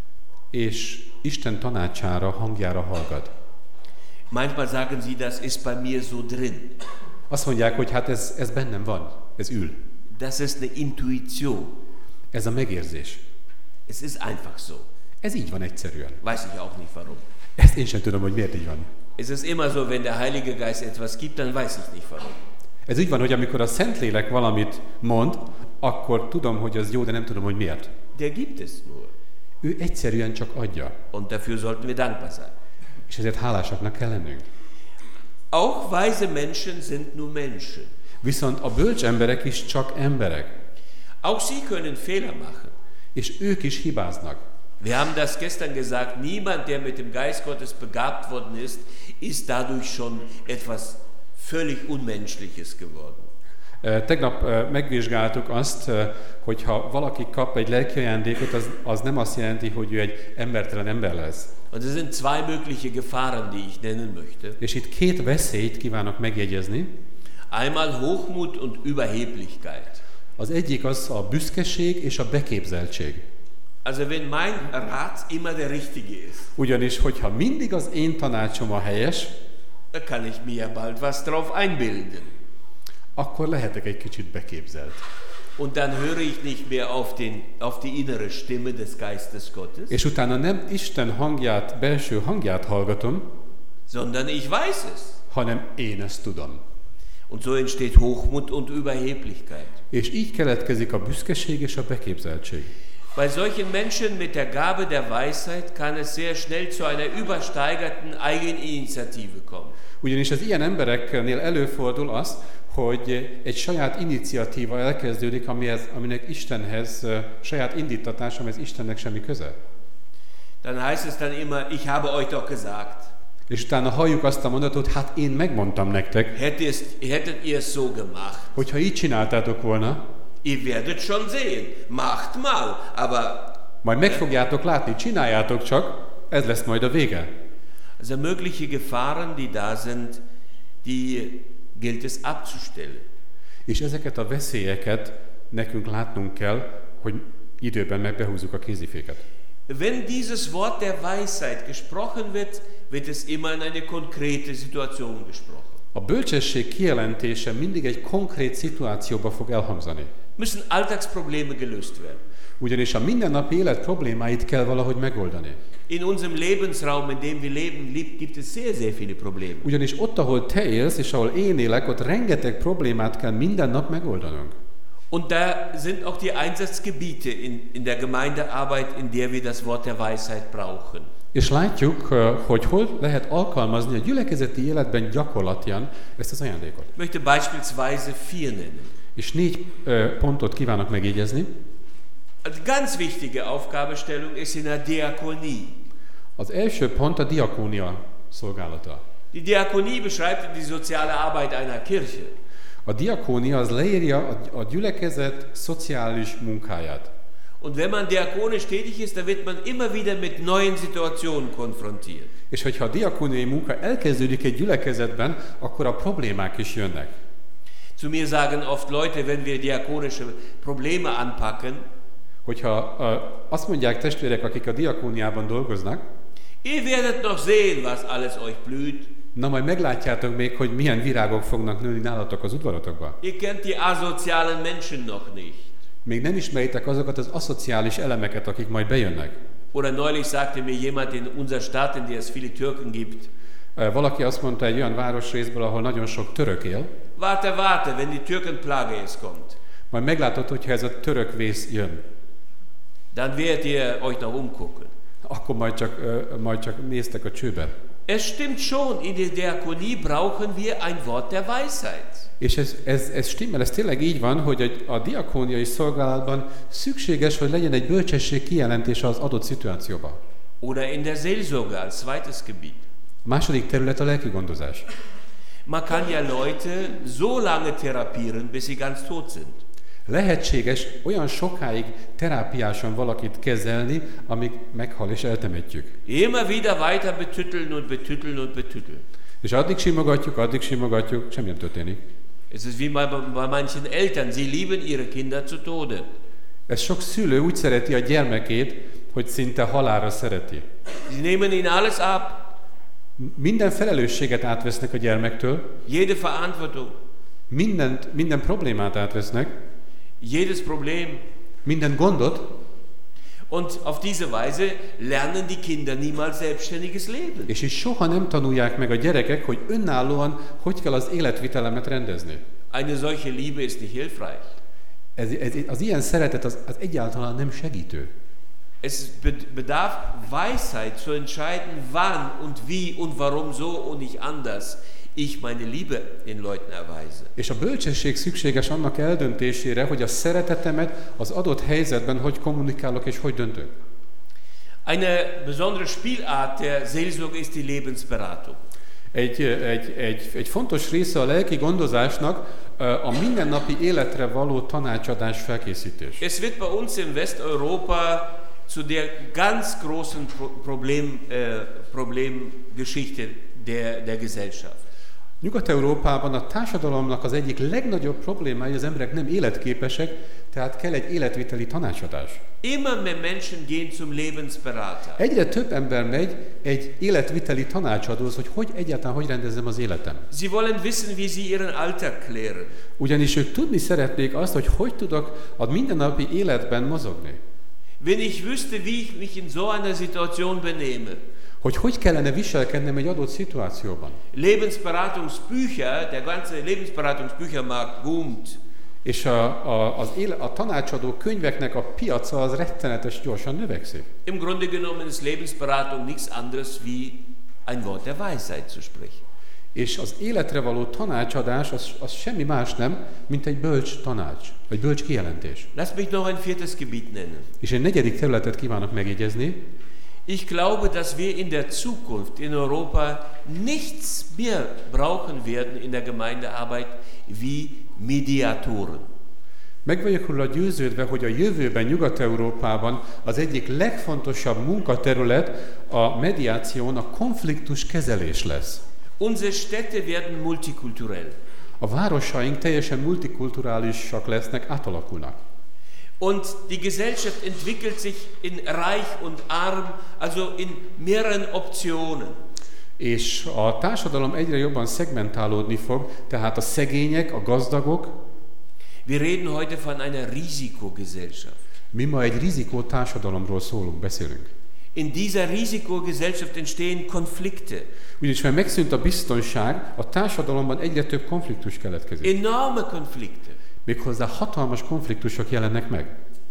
[SPEAKER 2] És Isten tanácsára, hangjára hallgat.
[SPEAKER 1] Manchmal sagen sie, das ist bei mir so drin.
[SPEAKER 2] Azt mondják, hogy hát ez, ez bennem van, ez ül.
[SPEAKER 1] Das ist eine Intuition.
[SPEAKER 2] Ez a megérzés.
[SPEAKER 1] Es ist einfach so.
[SPEAKER 2] Ez így van egyszerűen.
[SPEAKER 1] Weiß ich auch nicht warum.
[SPEAKER 2] Ezt én sem tudom, hogy miért így van.
[SPEAKER 1] Es ist immer so, wenn der Heilige Geist etwas gibt, dann weiß ich nicht warum.
[SPEAKER 2] Ez úgy van, hogy amikor a Szentlélek valamit mond, akkor tudom, hogy az jó, de nem tudom, hogy miért.
[SPEAKER 1] Der gibt es nur.
[SPEAKER 2] Ő egyszerűen csak adja.
[SPEAKER 1] Und dafür sollten wir dankbar sein.
[SPEAKER 2] És ezért hálásaknak kell lennünk.
[SPEAKER 1] Auch weise Menschen sind nur Menschen.
[SPEAKER 2] Viszont a bölcs emberek is csak emberek.
[SPEAKER 1] Auch sie können Fehler machen.
[SPEAKER 2] És ők is hibáznak.
[SPEAKER 1] Wir haben das gestern gesagt, niemand, der mit dem Geist Gottes begabt worden ist, ist dadurch schon etwas völlig Unmenschliches geworden.
[SPEAKER 2] Tegnap megvizsgáltuk azt, hogy ha valaki kap egy lelki ajándékot, az, az nem azt jelenti, hogy ő egy embertelen ember lesz.
[SPEAKER 1] Und es sind zwei mögliche Gefahren, die ich nennen möchte.
[SPEAKER 2] És itt két veszélyt kívánok megjegyezni.
[SPEAKER 1] Einmal Hochmut und Überheblichkeit.
[SPEAKER 2] Az egyik az a büszkeség és a beképzeltség.
[SPEAKER 1] Also wenn mein Rat immer der richtige ist.
[SPEAKER 2] Ugyanis, hogyha mindig az én tanácsom a helyes,
[SPEAKER 1] da kann ich mir ja bald was drauf einbilden.
[SPEAKER 2] Akkor lehetek egy kicsit beképzelt.
[SPEAKER 1] Und dann höre ich nicht mehr auf, den, auf die innere Stimme des Geistes Gottes,
[SPEAKER 2] és utána nem Isten hangját, belső hangját hallgatom,
[SPEAKER 1] sondern ich weiß es.
[SPEAKER 2] hanem én ezt tudom.
[SPEAKER 1] Und so entsteht Hochmut und Überheblichkeit.
[SPEAKER 2] És így keletkezik a büszkeség és a beképzeltség.
[SPEAKER 1] Bei solchen Menschen mit der Gabe der Weisheit kann es sehr schnell zu einer übersteigerten Eigeninitiative kommen.
[SPEAKER 2] Ugyanis az ilyen embereknél előfordul az, hogy egy saját iniciatíva elkezdődik, amihez, aminek Istenhez, saját indítatás, amihez Istennek semmi köze.
[SPEAKER 1] Dann heißt es dann immer, ich habe euch doch gesagt.
[SPEAKER 2] És utána halljuk azt a mondatot, hát én megmondtam nektek,
[SPEAKER 1] Hättet ihr es so gemacht,
[SPEAKER 2] hogyha így csináltátok volna,
[SPEAKER 1] ihr werdet schon sehen, macht mal, aber
[SPEAKER 2] majd meg fogjátok látni, csináljátok csak, ez lesz majd a vége.
[SPEAKER 1] also mögliche Gefahren, die da sind, die gilt es abzustellen.
[SPEAKER 2] És ezeket a veszélyeket nekünk látnunk kell, hogy időben megbehúzzuk a kéziféket.
[SPEAKER 1] Wenn dieses Wort der Weisheit gesprochen wird, wird es immer in eine konkrete Situation gesprochen.
[SPEAKER 2] A bölcsesség kijelentése mindig egy konkrét szituációba fog elhangzani.
[SPEAKER 1] Müssen Alltagsprobleme gelöst werden.
[SPEAKER 2] Ugyanis a mindennapi élet problémáit kell valahogy megoldani.
[SPEAKER 1] In unserem Lebensraum, in dem wir leben, gibt es sehr, sehr viele Probleme.
[SPEAKER 2] Ugyanis ott, ahol te élsz, és ahol én élek, ott rengeteg problémát kell minden nap megoldanunk.
[SPEAKER 1] Und da sind auch die Einsatzgebiete in, in der Gemeindearbeit, in der wir das Wort der Weisheit brauchen.
[SPEAKER 2] És látjuk, hogy hol lehet alkalmazni a gyülekezeti életben gyakorlatilag ezt az ajándékot.
[SPEAKER 1] Ich möchte beispielsweise vier nennen.
[SPEAKER 2] És négy pontot kívánok megjegyezni.
[SPEAKER 1] Eine ganz wichtige Aufgabenstellung ist in der Diakonie.
[SPEAKER 2] Az első pont a diakónia szolgálata.
[SPEAKER 1] Die Diakonie beschreibt die soziale Arbeit einer Kirche.
[SPEAKER 2] A diakónia az leírja a gyülekezet szociális munkáját.
[SPEAKER 1] Und wenn man diakonisch tätig ist, dann wird man immer wieder mit neuen Situationen konfrontiert.
[SPEAKER 2] És hogyha a diakóniai munka elkezdődik egy gyülekezetben, akkor a problémák is jönnek.
[SPEAKER 1] Zu mir sagen oft Leute, wenn wir diakonische Probleme anpacken,
[SPEAKER 2] hogyha uh, azt mondják testvérek, akik a diakóniában dolgoznak,
[SPEAKER 1] ihr werdet noch sehen, was alles euch blüht.
[SPEAKER 2] Na majd meglátjátok még, hogy milyen virágok fognak nőni nálatok az udvarotokba.
[SPEAKER 1] Ihr kennt die asozialen Menschen noch nicht.
[SPEAKER 2] Még nem ismeritek azokat az aszociális elemeket, akik majd bejönnek.
[SPEAKER 1] Oder neulich sagte mir jemand in unserer Stadt, in der es viele Türken gibt.
[SPEAKER 2] Valaki azt mondta egy olyan városrészből, ahol nagyon sok török él.
[SPEAKER 1] Warte, warte, wenn die Türkenplage jetzt kommt.
[SPEAKER 2] Majd meglátod, hogyha ez a török vész jön.
[SPEAKER 1] Dann werdet ihr euch noch umgucken.
[SPEAKER 2] Akkor majd csak, majd csak néztek a csőbe.
[SPEAKER 1] Es stimmt schon, in der Diakonie brauchen wir ein Wort der Weisheit.
[SPEAKER 2] És ez, ez, ez stimmel, ez tényleg így van, hogy a, a diakóniai szolgálatban szükséges, hogy legyen egy bölcsesség kijelentése az adott szituációban.
[SPEAKER 1] Oder in der Seelsorge als zweites Gebiet.
[SPEAKER 2] A második terület a lelki gondozás.
[SPEAKER 1] Man kann ja Leute so lange therapieren, bis sie ganz tot sind.
[SPEAKER 2] Lehetséges olyan sokáig terápiásan valakit kezelni, amíg meghal és eltemetjük.
[SPEAKER 1] Immer wieder weiter betütteln und betütteln und betütteln.
[SPEAKER 2] És addig simogatjuk, addig simogatjuk, semmi nem történik.
[SPEAKER 1] Es ist wie bei, bei manchen Eltern, sie lieben ihre Kinder zu Tode.
[SPEAKER 2] Ez sok szülő úgy szereti a gyermekét, hogy szinte halálra szereti.
[SPEAKER 1] Sie nehmen ihnen alles ab.
[SPEAKER 2] Minden felelősséget átvesznek a gyermektől.
[SPEAKER 1] Jede Verantwortung.
[SPEAKER 2] Mindent, minden problémát átvesznek.
[SPEAKER 1] Jedes Problem.
[SPEAKER 2] Minden gondot.
[SPEAKER 1] Und auf diese Weise lernen die Kinder niemals selbstständiges Leben.
[SPEAKER 2] És így soha nem tanulják meg a gyerekek, hogy önállóan hogy kell az életvitelemet rendezni.
[SPEAKER 1] Eine solche Liebe ist nicht hilfreich.
[SPEAKER 2] Ez, ez, az ilyen szeretet az, az egyáltalán nem segítő.
[SPEAKER 1] Es bedarf Weisheit zu entscheiden, wann und wie und warum so und nicht anders ich meine Liebe den Leuten erweise.
[SPEAKER 2] És a bölcsesség szükséges annak eldöntésére, hogy a szeretetemet az adott helyzetben hogy kommunikálok és hogy döntök.
[SPEAKER 1] Eine besondere Spielart der Seelsorge ist die Lebensberatung.
[SPEAKER 2] Egy, egy, egy, egy fontos része a lelki gondozásnak a mindennapi életre való tanácsadás felkészítés.
[SPEAKER 1] Es wird bei uns in Westeuropa zu der ganz großen Problem, äh, Problemgeschichte der, der Gesellschaft.
[SPEAKER 2] Nyugat-Európában a társadalomnak az egyik legnagyobb problémája, hogy az emberek nem életképesek, tehát kell egy életviteli tanácsadás.
[SPEAKER 1] Immer mehr Menschen gehen zum Lebensberater.
[SPEAKER 2] Egyre több ember megy egy életviteli tanácsadóhoz, hogy hogy egyáltalán hogy rendezzem az életem.
[SPEAKER 1] Sie wollen wissen, wie sie ihren Alltag klären.
[SPEAKER 2] Ugyanis ők tudni szeretnék azt, hogy hogy tudok a mindennapi életben mozogni.
[SPEAKER 1] Wenn ich wüsste, wie ich mich in so einer Situation benehme.
[SPEAKER 2] Hogy hogy kellene viselkednem egy adott szituációban.
[SPEAKER 1] Lebensberatungsbücher, der ganze Lebensberatungsbüchermarkt boomt.
[SPEAKER 2] És a, a, az éle, a tanácsadó könyveknek a piaca az rettenetes gyorsan növekszik.
[SPEAKER 1] Im Grunde genommen ist Lebensberatung nichts anderes wie ein Wort der Weisheit zu sprechen.
[SPEAKER 2] És az életre való tanácsadás az, az semmi más nem, mint egy bölcs tanács, vagy bölcs kijelentés.
[SPEAKER 1] Lass mich noch ein viertes Gebiet nennen.
[SPEAKER 2] És egy negyedik területet kívánok megjegyezni.
[SPEAKER 1] Ich glaube, dass wir in der Zukunft in Europa nichts mehr brauchen werden in der Gemeindearbeit wie Mediatoren.
[SPEAKER 2] Meg vagyok róla győződve, hogy a jövőben Nyugat-Európában az egyik legfontosabb munkaterület a mediáción, a konfliktus kezelés lesz.
[SPEAKER 1] Unsere Städte werden multikulturell.
[SPEAKER 2] A városaink teljesen multikulturálisak lesznek, átalakulnak.
[SPEAKER 1] Und die Gesellschaft entwickelt sich in reich und arm, also in mehreren Optionen.
[SPEAKER 2] És a társadalom egyre jobban szegmentálódni fog, tehát a szegények, a gazdagok.
[SPEAKER 1] Wir reden heute von einer Risikogesellschaft.
[SPEAKER 2] Mi ma egy rizikó társadalomról szólunk, beszélünk.
[SPEAKER 1] In dieser Risikogesellschaft entstehen Konflikte.
[SPEAKER 2] Ugyanis mert megszűnt a biztonság, a társadalomban egyre több konfliktus keletkezik.
[SPEAKER 1] Enorme Konflikte.
[SPEAKER 2] Méghozzá hatalmas konfliktusok jelennek meg.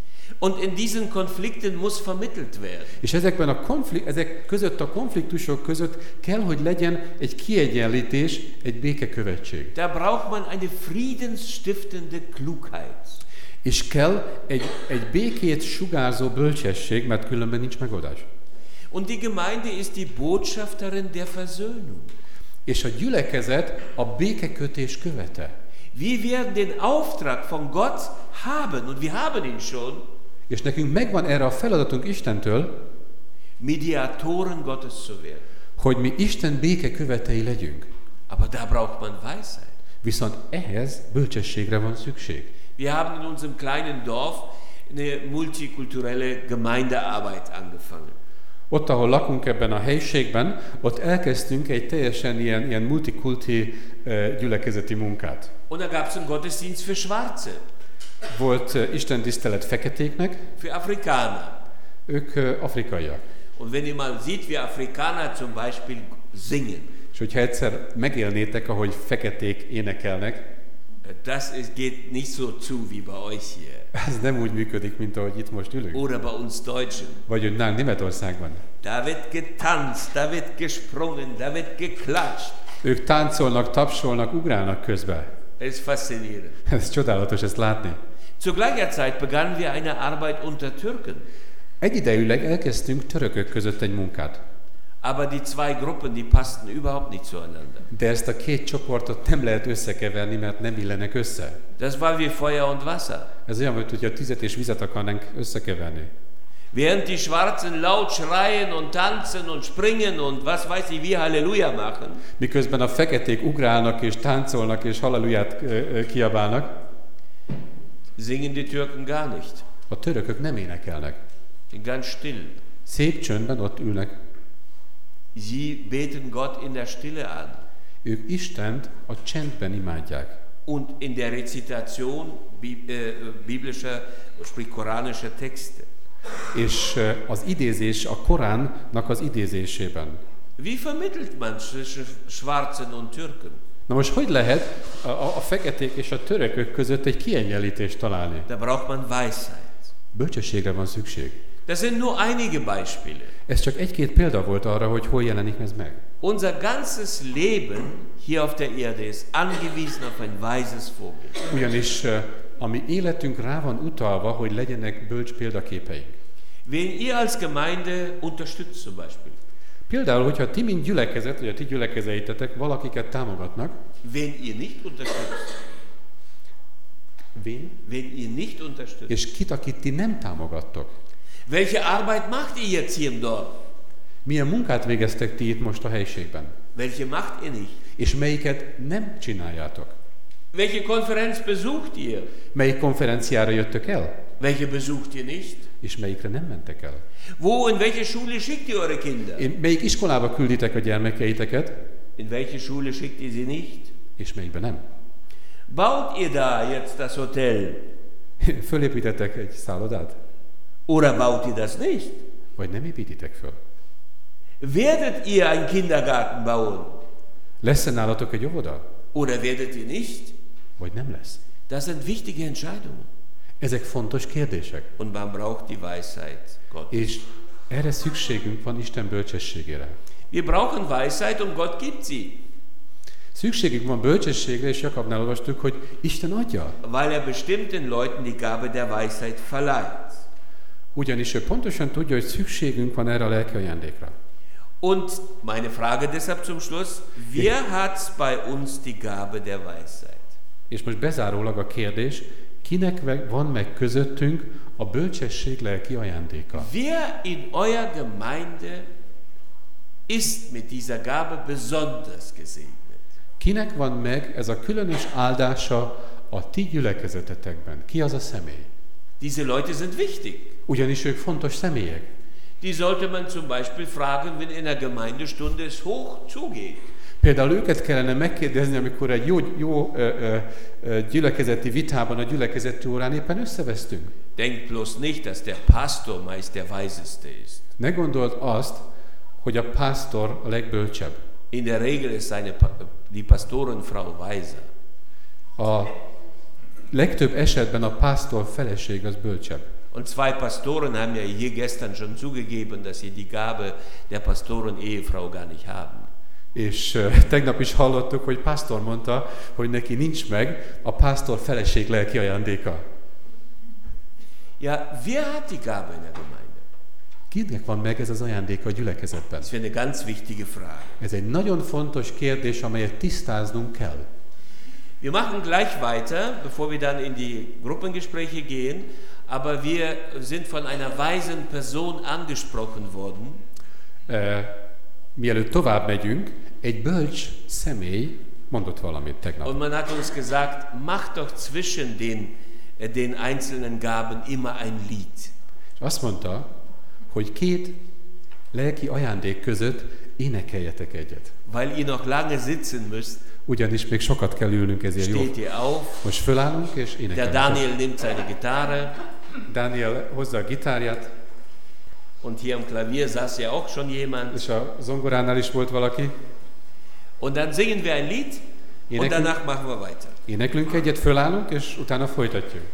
[SPEAKER 1] Und in diesen Konflikten muss vermittelt werden.
[SPEAKER 2] És ezekben a konflik- ezek között a konfliktusok között kell, hogy legyen egy kiegyenlítés, egy békekövetség.
[SPEAKER 1] Da braucht man eine friedensstiftende Klugheit.
[SPEAKER 2] És kell egy, egy békét sugárzó bölcsesség, mert különben nincs megoldás.
[SPEAKER 1] Und die Gemeinde ist die Botschafterin der Versöhnung.
[SPEAKER 2] És a gyülekezet a békekötés követe.
[SPEAKER 1] Wir werden den Auftrag von Gott haben, und wir haben ihn schon,
[SPEAKER 2] és nekünk megvan erre a feladatunk Istentől,
[SPEAKER 1] Mediatoren Gottes zu werden.
[SPEAKER 2] hogy mi Isten béke követei legyünk.
[SPEAKER 1] Aber da braucht man Weisheit.
[SPEAKER 2] Viszont ehhez bölcsességre van szükség.
[SPEAKER 1] Wir haben in unserem kleinen Dorf eine multikulturelle Gemeindearbeit angefangen.
[SPEAKER 2] Ott, ahol lakunk ebben a helyiségben, ott elkezdtünk egy teljesen ilyen, ilyen multikulti uh, gyülekezeti munkát.
[SPEAKER 1] Und da gab es einen Gottesdienst für Schwarze.
[SPEAKER 2] Volt uh, istentisztelet feketéknek,
[SPEAKER 1] für Afrikaner.
[SPEAKER 2] Ők uh, afrikaiak.
[SPEAKER 1] Und wenn ihr mal seht, wie Afrikaner zum Beispiel singen.
[SPEAKER 2] És hogyha egyszer megélnétek, ahogy feketék énekelnek,
[SPEAKER 1] das ist, geht nicht so zu wie bei euch hier.
[SPEAKER 2] Ez nem úgy működik, mint ahogy itt most ülünk.
[SPEAKER 1] Oder bei uns Deutschen.
[SPEAKER 2] Vagy hogy nálunk Németországban.
[SPEAKER 1] Da wird getanzt, da wird gesprungen, da wird geklatscht.
[SPEAKER 2] Ők táncolnak, tapsolnak, ugrálnak közben.
[SPEAKER 1] Es ist faszinierend.
[SPEAKER 2] Ez csodálatos ezt látni.
[SPEAKER 1] Zur gleicher Zeit begannen wir eine Arbeit unter Türken.
[SPEAKER 2] Egyidejűleg elkezdtünk törökök között egy munkát.
[SPEAKER 1] Aber die zwei Gruppen, die passten überhaupt nicht zueinander.
[SPEAKER 2] De ezt a két csoportot nem lehet összekeverni, mert nem illenek össze.
[SPEAKER 1] Das war wie Feuer und Wasser.
[SPEAKER 2] Ez olyan, mint hogyha tüzet és vizet akarnánk összekeverni.
[SPEAKER 1] Während die Schwarzen laut schreien und tanzen und springen und was weiß ich wie Halleluja machen.
[SPEAKER 2] Miközben a feketék ugrálnak és táncolnak és halleluját kiabálnak.
[SPEAKER 1] Singen die Türken gar nicht.
[SPEAKER 2] A törökök nem énekelnek.
[SPEAKER 1] Ganz still.
[SPEAKER 2] Szép csöndben ott ülnek.
[SPEAKER 1] Sie beten Gott in der Stille an.
[SPEAKER 2] Ők Istent a csendben imádják.
[SPEAKER 1] Und in der Rezitation biblischer, sprich koranischer Texte.
[SPEAKER 2] És az idézés a Koránnak az idézésében.
[SPEAKER 1] Wie vermittelt man zwischen Schwarzen und Türken?
[SPEAKER 2] Na most hogy lehet a, a, a feketék és a törökök között egy kiegyenlítést találni?
[SPEAKER 1] Da braucht man Weisheit.
[SPEAKER 2] Bölcsességre van szükség.
[SPEAKER 1] Das sind nur einige Beispiele.
[SPEAKER 2] Ez csak egy-két példa volt arra, hogy hol jelenik ez meg.
[SPEAKER 1] Unser ganzes Leben hier auf der Erde ist angewiesen auf ein weises Vorbild.
[SPEAKER 2] Ugyanis a mi életünk rá van utalva, hogy legyenek bölcs példaképeink.
[SPEAKER 1] Wen ihr als Gemeinde unterstützt zum Beispiel.
[SPEAKER 2] Például, hogyha ti, mint gyülekezet, vagy a ti gyülekezeitetek valakiket támogatnak,
[SPEAKER 1] wen ihr nicht unterstützt.
[SPEAKER 2] Wen?
[SPEAKER 1] Wen ihr nicht unterstützt.
[SPEAKER 2] És kit, akit ti nem támogattok.
[SPEAKER 1] Welche Arbeit macht ihr jetzt hier im Dorf?
[SPEAKER 2] Milyen munkát végeztek ti itt most a helyiségben?
[SPEAKER 1] Welche macht ihr nicht?
[SPEAKER 2] és melyiket nem csináljátok.
[SPEAKER 1] Welche Konferenz besucht ihr?
[SPEAKER 2] Melyik konferenciára jöttök el,
[SPEAKER 1] Welche besucht ihr nicht?
[SPEAKER 2] és melyikre nem mentek el.
[SPEAKER 1] Wo, in welche Schule schickt ihr eure Kinder?
[SPEAKER 2] Én, melyik iskolába külditek a gyermekeiteket,
[SPEAKER 1] In welche Schule schickt ihr sie nicht?
[SPEAKER 2] és melyikbe nem.
[SPEAKER 1] Baut ihr da jetzt das Hotel?
[SPEAKER 2] Fölépítetek egy szállodát,
[SPEAKER 1] Oder baut ihr das nicht?
[SPEAKER 2] vagy nem építitek föl.
[SPEAKER 1] Werdet ihr einen Kindergarten bauen?
[SPEAKER 2] Lesz-e nálatok egy óvoda,
[SPEAKER 1] Oder werdet ihr nicht?
[SPEAKER 2] vagy nem lesz?
[SPEAKER 1] Das sind wichtige Entscheidungen.
[SPEAKER 2] Ezek fontos kérdések,
[SPEAKER 1] Und man braucht die Weisheit Gottes.
[SPEAKER 2] és erre szükségünk van Isten bölcsességére.
[SPEAKER 1] Wir brauchen Weisheit und Gott gibt sie.
[SPEAKER 2] Szükségünk van bölcsességre, és Jakabnál olvastuk, hogy Isten adja.
[SPEAKER 1] Weil er bestimmten Leuten die Gabe der Weisheit verleiht.
[SPEAKER 2] Ugyanis ő pontosan tudja, hogy szükségünk van erre a lelki ajándékra.
[SPEAKER 1] Und meine Frage deshalb zum Schluss, wer hat bei uns die Gabe der Weisheit?
[SPEAKER 2] És most bezárólag a kérdés, kinek van meg közöttünk a bölcsesség lelki ajándéka?
[SPEAKER 1] Wer in eurer Gemeinde ist mit dieser Gabe besonders gesegnet?
[SPEAKER 2] Kinek van meg ez a különös áldása a ti gyülekezetetekben? Ki az a személy?
[SPEAKER 1] Diese Leute sind wichtig.
[SPEAKER 2] Ugyanis ők fontos személyek.
[SPEAKER 1] Die sollte man zum Beispiel fragen, wenn in der Gemeindestunde es hoch zugeht.
[SPEAKER 2] Például őket kellene megkérdezni, amikor egy jó, jó ö, ö, ö, gyülekezeti vitában, a gyülekezeti órán éppen összevesztünk.
[SPEAKER 1] Denkt bloß nicht, dass der Pastor meist der Weiseste ist.
[SPEAKER 2] Ne gondold azt, hogy a pásztor a legbölcsebb.
[SPEAKER 1] In der Regel ist seine, die Pastorenfrau weiser.
[SPEAKER 2] A legtöbb esetben a pásztor feleség az bölcsebb.
[SPEAKER 1] Und zwei Pastoren haben ja hier gestern schon zugegeben, dass sie die Gabe der Pastoren-Ehefrau gar nicht haben.
[SPEAKER 2] És uh, tegnap is hallottuk, hogy pásztor mondta, hogy neki nincs meg a pásztor feleség lelki ajándéka.
[SPEAKER 1] Ja, wer hat die Gabe in der Gemeinde?
[SPEAKER 2] Kinek van meg ez az ajándéka a gyülekezetben?
[SPEAKER 1] Das wäre eine ganz wichtige Frage.
[SPEAKER 2] Ez egy nagyon fontos kérdés, amelyet tisztáznunk kell.
[SPEAKER 1] Wir machen gleich weiter, bevor wir dann in die Gruppengespräche gehen, aber wir sind von einer weisen Person angesprochen worden.
[SPEAKER 2] Uh, mielőtt tovább megyünk, egy bölcs személy mondott valamit tegnap.
[SPEAKER 1] Und man hat uns gesagt, mach doch zwischen den, den einzelnen Gaben immer ein Lied.
[SPEAKER 2] És azt mondta, hogy két lelki ajándék között énekeljetek egyet.
[SPEAKER 1] Weil ihr noch lange sitzen müsst,
[SPEAKER 2] Ugyanis még sokat kell ülnünk, ezért jó.
[SPEAKER 1] steht ihr auf.
[SPEAKER 2] Most fölállunk és
[SPEAKER 1] Der
[SPEAKER 2] énekelünk.
[SPEAKER 1] Daniel nimmt seine Gitarre
[SPEAKER 2] Daniel hozza a gitárját,
[SPEAKER 1] und hier am Klavier saß ja auch schon jemand.
[SPEAKER 2] és a zongoránál is volt valaki.
[SPEAKER 1] Und dann singen wir ein Lied und
[SPEAKER 2] Éneklünk,
[SPEAKER 1] danach machen wir weiter.
[SPEAKER 2] éneklünk egyet, fölállunk, és utána folytatjuk.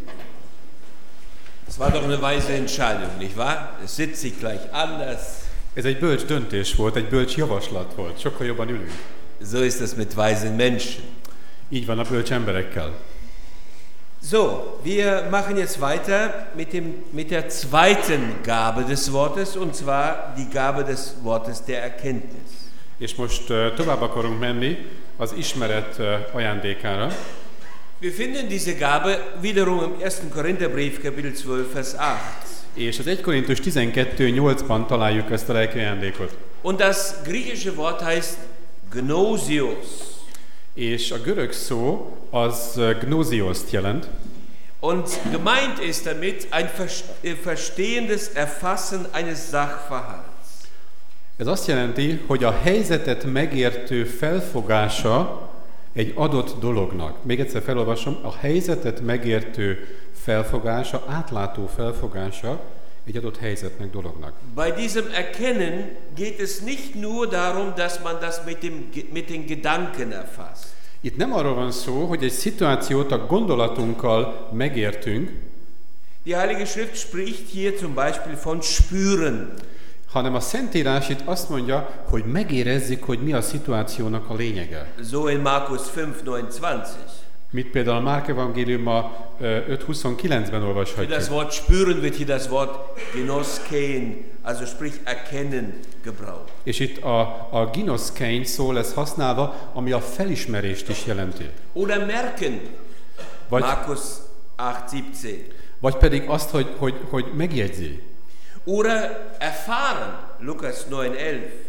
[SPEAKER 1] Das war doch eine weise Entscheidung, nicht wahr? Es sitzt sich gleich anders.
[SPEAKER 2] Ez egy bölcs döntés volt, egy bölcs javaslat volt. Sokkal jobban ülünk.
[SPEAKER 1] So ist es mit weisen Menschen.
[SPEAKER 2] Így van a bölcs emberekkel.
[SPEAKER 1] So, wir machen jetzt weiter mit, dem, mit der zweiten Gabe des Wortes, und zwar die Gabe des Wortes der Erkenntnis.
[SPEAKER 2] És most uh, tovább akarunk menni az ismeret uh, ajándékára.
[SPEAKER 1] Wir finden diese Gabe wiederum im ersten Korintherbrief, Kapitel zwölf, Vers acht.
[SPEAKER 2] És az egy Korintus tizenkettő nyolcban találjuk ezt a lelki ajándékot.
[SPEAKER 1] Und das griechische Wort heißt Gnosios.
[SPEAKER 2] És a görög szó az uh, gnosioszt jelent.
[SPEAKER 1] Und gemeint ist damit ein verstehendes Erfassen eines Sachverhalts.
[SPEAKER 2] Ez azt jelenti, hogy a helyzetet megértő felfogása egy adott dolognak. Még egyszer felolvasom, a helyzetet megértő felfogása, átlátó felfogása egy adott helyzetnek, dolognak.
[SPEAKER 1] Bei diesem Erkennen geht es nicht nur darum, dass man das mit, dem, mit den Gedanken erfasst.
[SPEAKER 2] Itt nem arról van szó, hogy egy szituációt a gondolatunkkal megértünk,
[SPEAKER 1] Die Heilige Schrift spricht hier zum Beispiel von spüren.
[SPEAKER 2] hanem a Szentírás itt azt mondja, hogy megérezzük, hogy mi a szituációnak a lényege.
[SPEAKER 1] So in Markus fünf neunundzwanzig.
[SPEAKER 2] Mit például a Márk evangéliuma öt huszonkilencben
[SPEAKER 1] Für
[SPEAKER 2] olvashatjuk.
[SPEAKER 1] das Wort spüren wird hier das Wort genoskein, also sprich erkennen, gebraucht.
[SPEAKER 2] És itt a, a ginoskein szó lesz használva, ami a felismerést is jelenti.
[SPEAKER 1] Oder merken,
[SPEAKER 2] Vagy,
[SPEAKER 1] Markus acht siebzehn.
[SPEAKER 2] vagy pedig azt, hogy, hogy, hogy megjegyzi.
[SPEAKER 1] Oder erfahren, Lukas neun elf.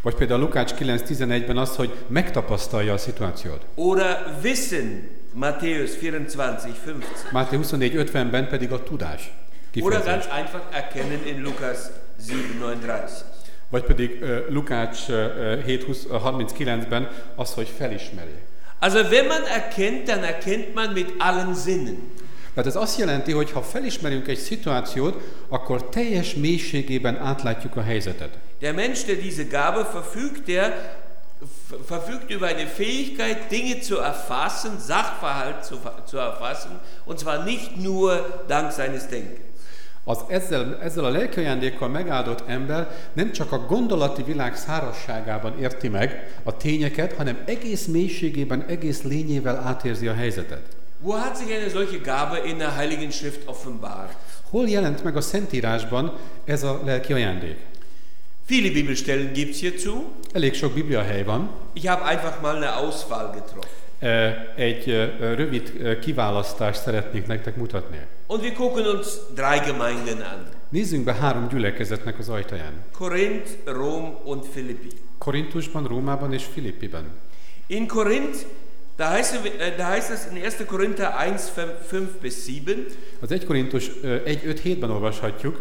[SPEAKER 2] Vagy például Lukács kilenc tizenegyben az, hogy megtapasztalja a szituációt.
[SPEAKER 1] Oder wissen, Matthäus vierundzwanzig fünfzehn.
[SPEAKER 2] Máté huszonnégy ötvenben pedig a tudás
[SPEAKER 1] Oder
[SPEAKER 2] kifejezés.
[SPEAKER 1] ganz einfach erkennen in Lukas sieben neununddreißig.
[SPEAKER 2] Vagy pedig uh, Lukács uh, hét harminckilencben az, hogy felismeri.
[SPEAKER 1] Also wenn man erkennt, dann erkennt man mit allen Sinnen.
[SPEAKER 2] Tehát ez azt jelenti, hogy ha felismerünk egy szituációt, akkor teljes mélységében átlátjuk a helyzetet.
[SPEAKER 1] Der Mensch, der diese Gabe verfügt, der verfügt über eine Fähigkeit, Dinge zu erfassen, Sachverhalt zu, zu erfassen, und zwar nicht nur dank seines Denkens.
[SPEAKER 2] Az ezzel, ezzel a lelki ajándékkal megáldott ember nem csak a gondolati világ szárazságában érti meg a tényeket, hanem egész mélységében, egész lényével átérzi a helyzetet.
[SPEAKER 1] Wo hat sich eine solche Gabe in der Heiligen Schrift offenbart?
[SPEAKER 2] Hol jelent meg a Szentírásban ez a lelki ajándék?
[SPEAKER 1] Viele Bibelstellen gibt es hierzu.
[SPEAKER 2] Elég sok bibliahely van.
[SPEAKER 1] Ich habe einfach mal eine Auswahl getroffen.
[SPEAKER 2] Egy rövid kiválasztást szeretnék nektek mutatni.
[SPEAKER 1] Und wir gucken uns drei Gemeinden an.
[SPEAKER 2] Nézzünk be három gyülekezetnek az ajtaján.
[SPEAKER 1] Korinth, Rom und Philippi.
[SPEAKER 2] Korintusban, Rómában és Filippiben.
[SPEAKER 1] In Korinth, da heißt, da heißt es in erster Korinther eins, fünf bis sieben,
[SPEAKER 2] az egy Korintus egy öt hétben olvashatjuk,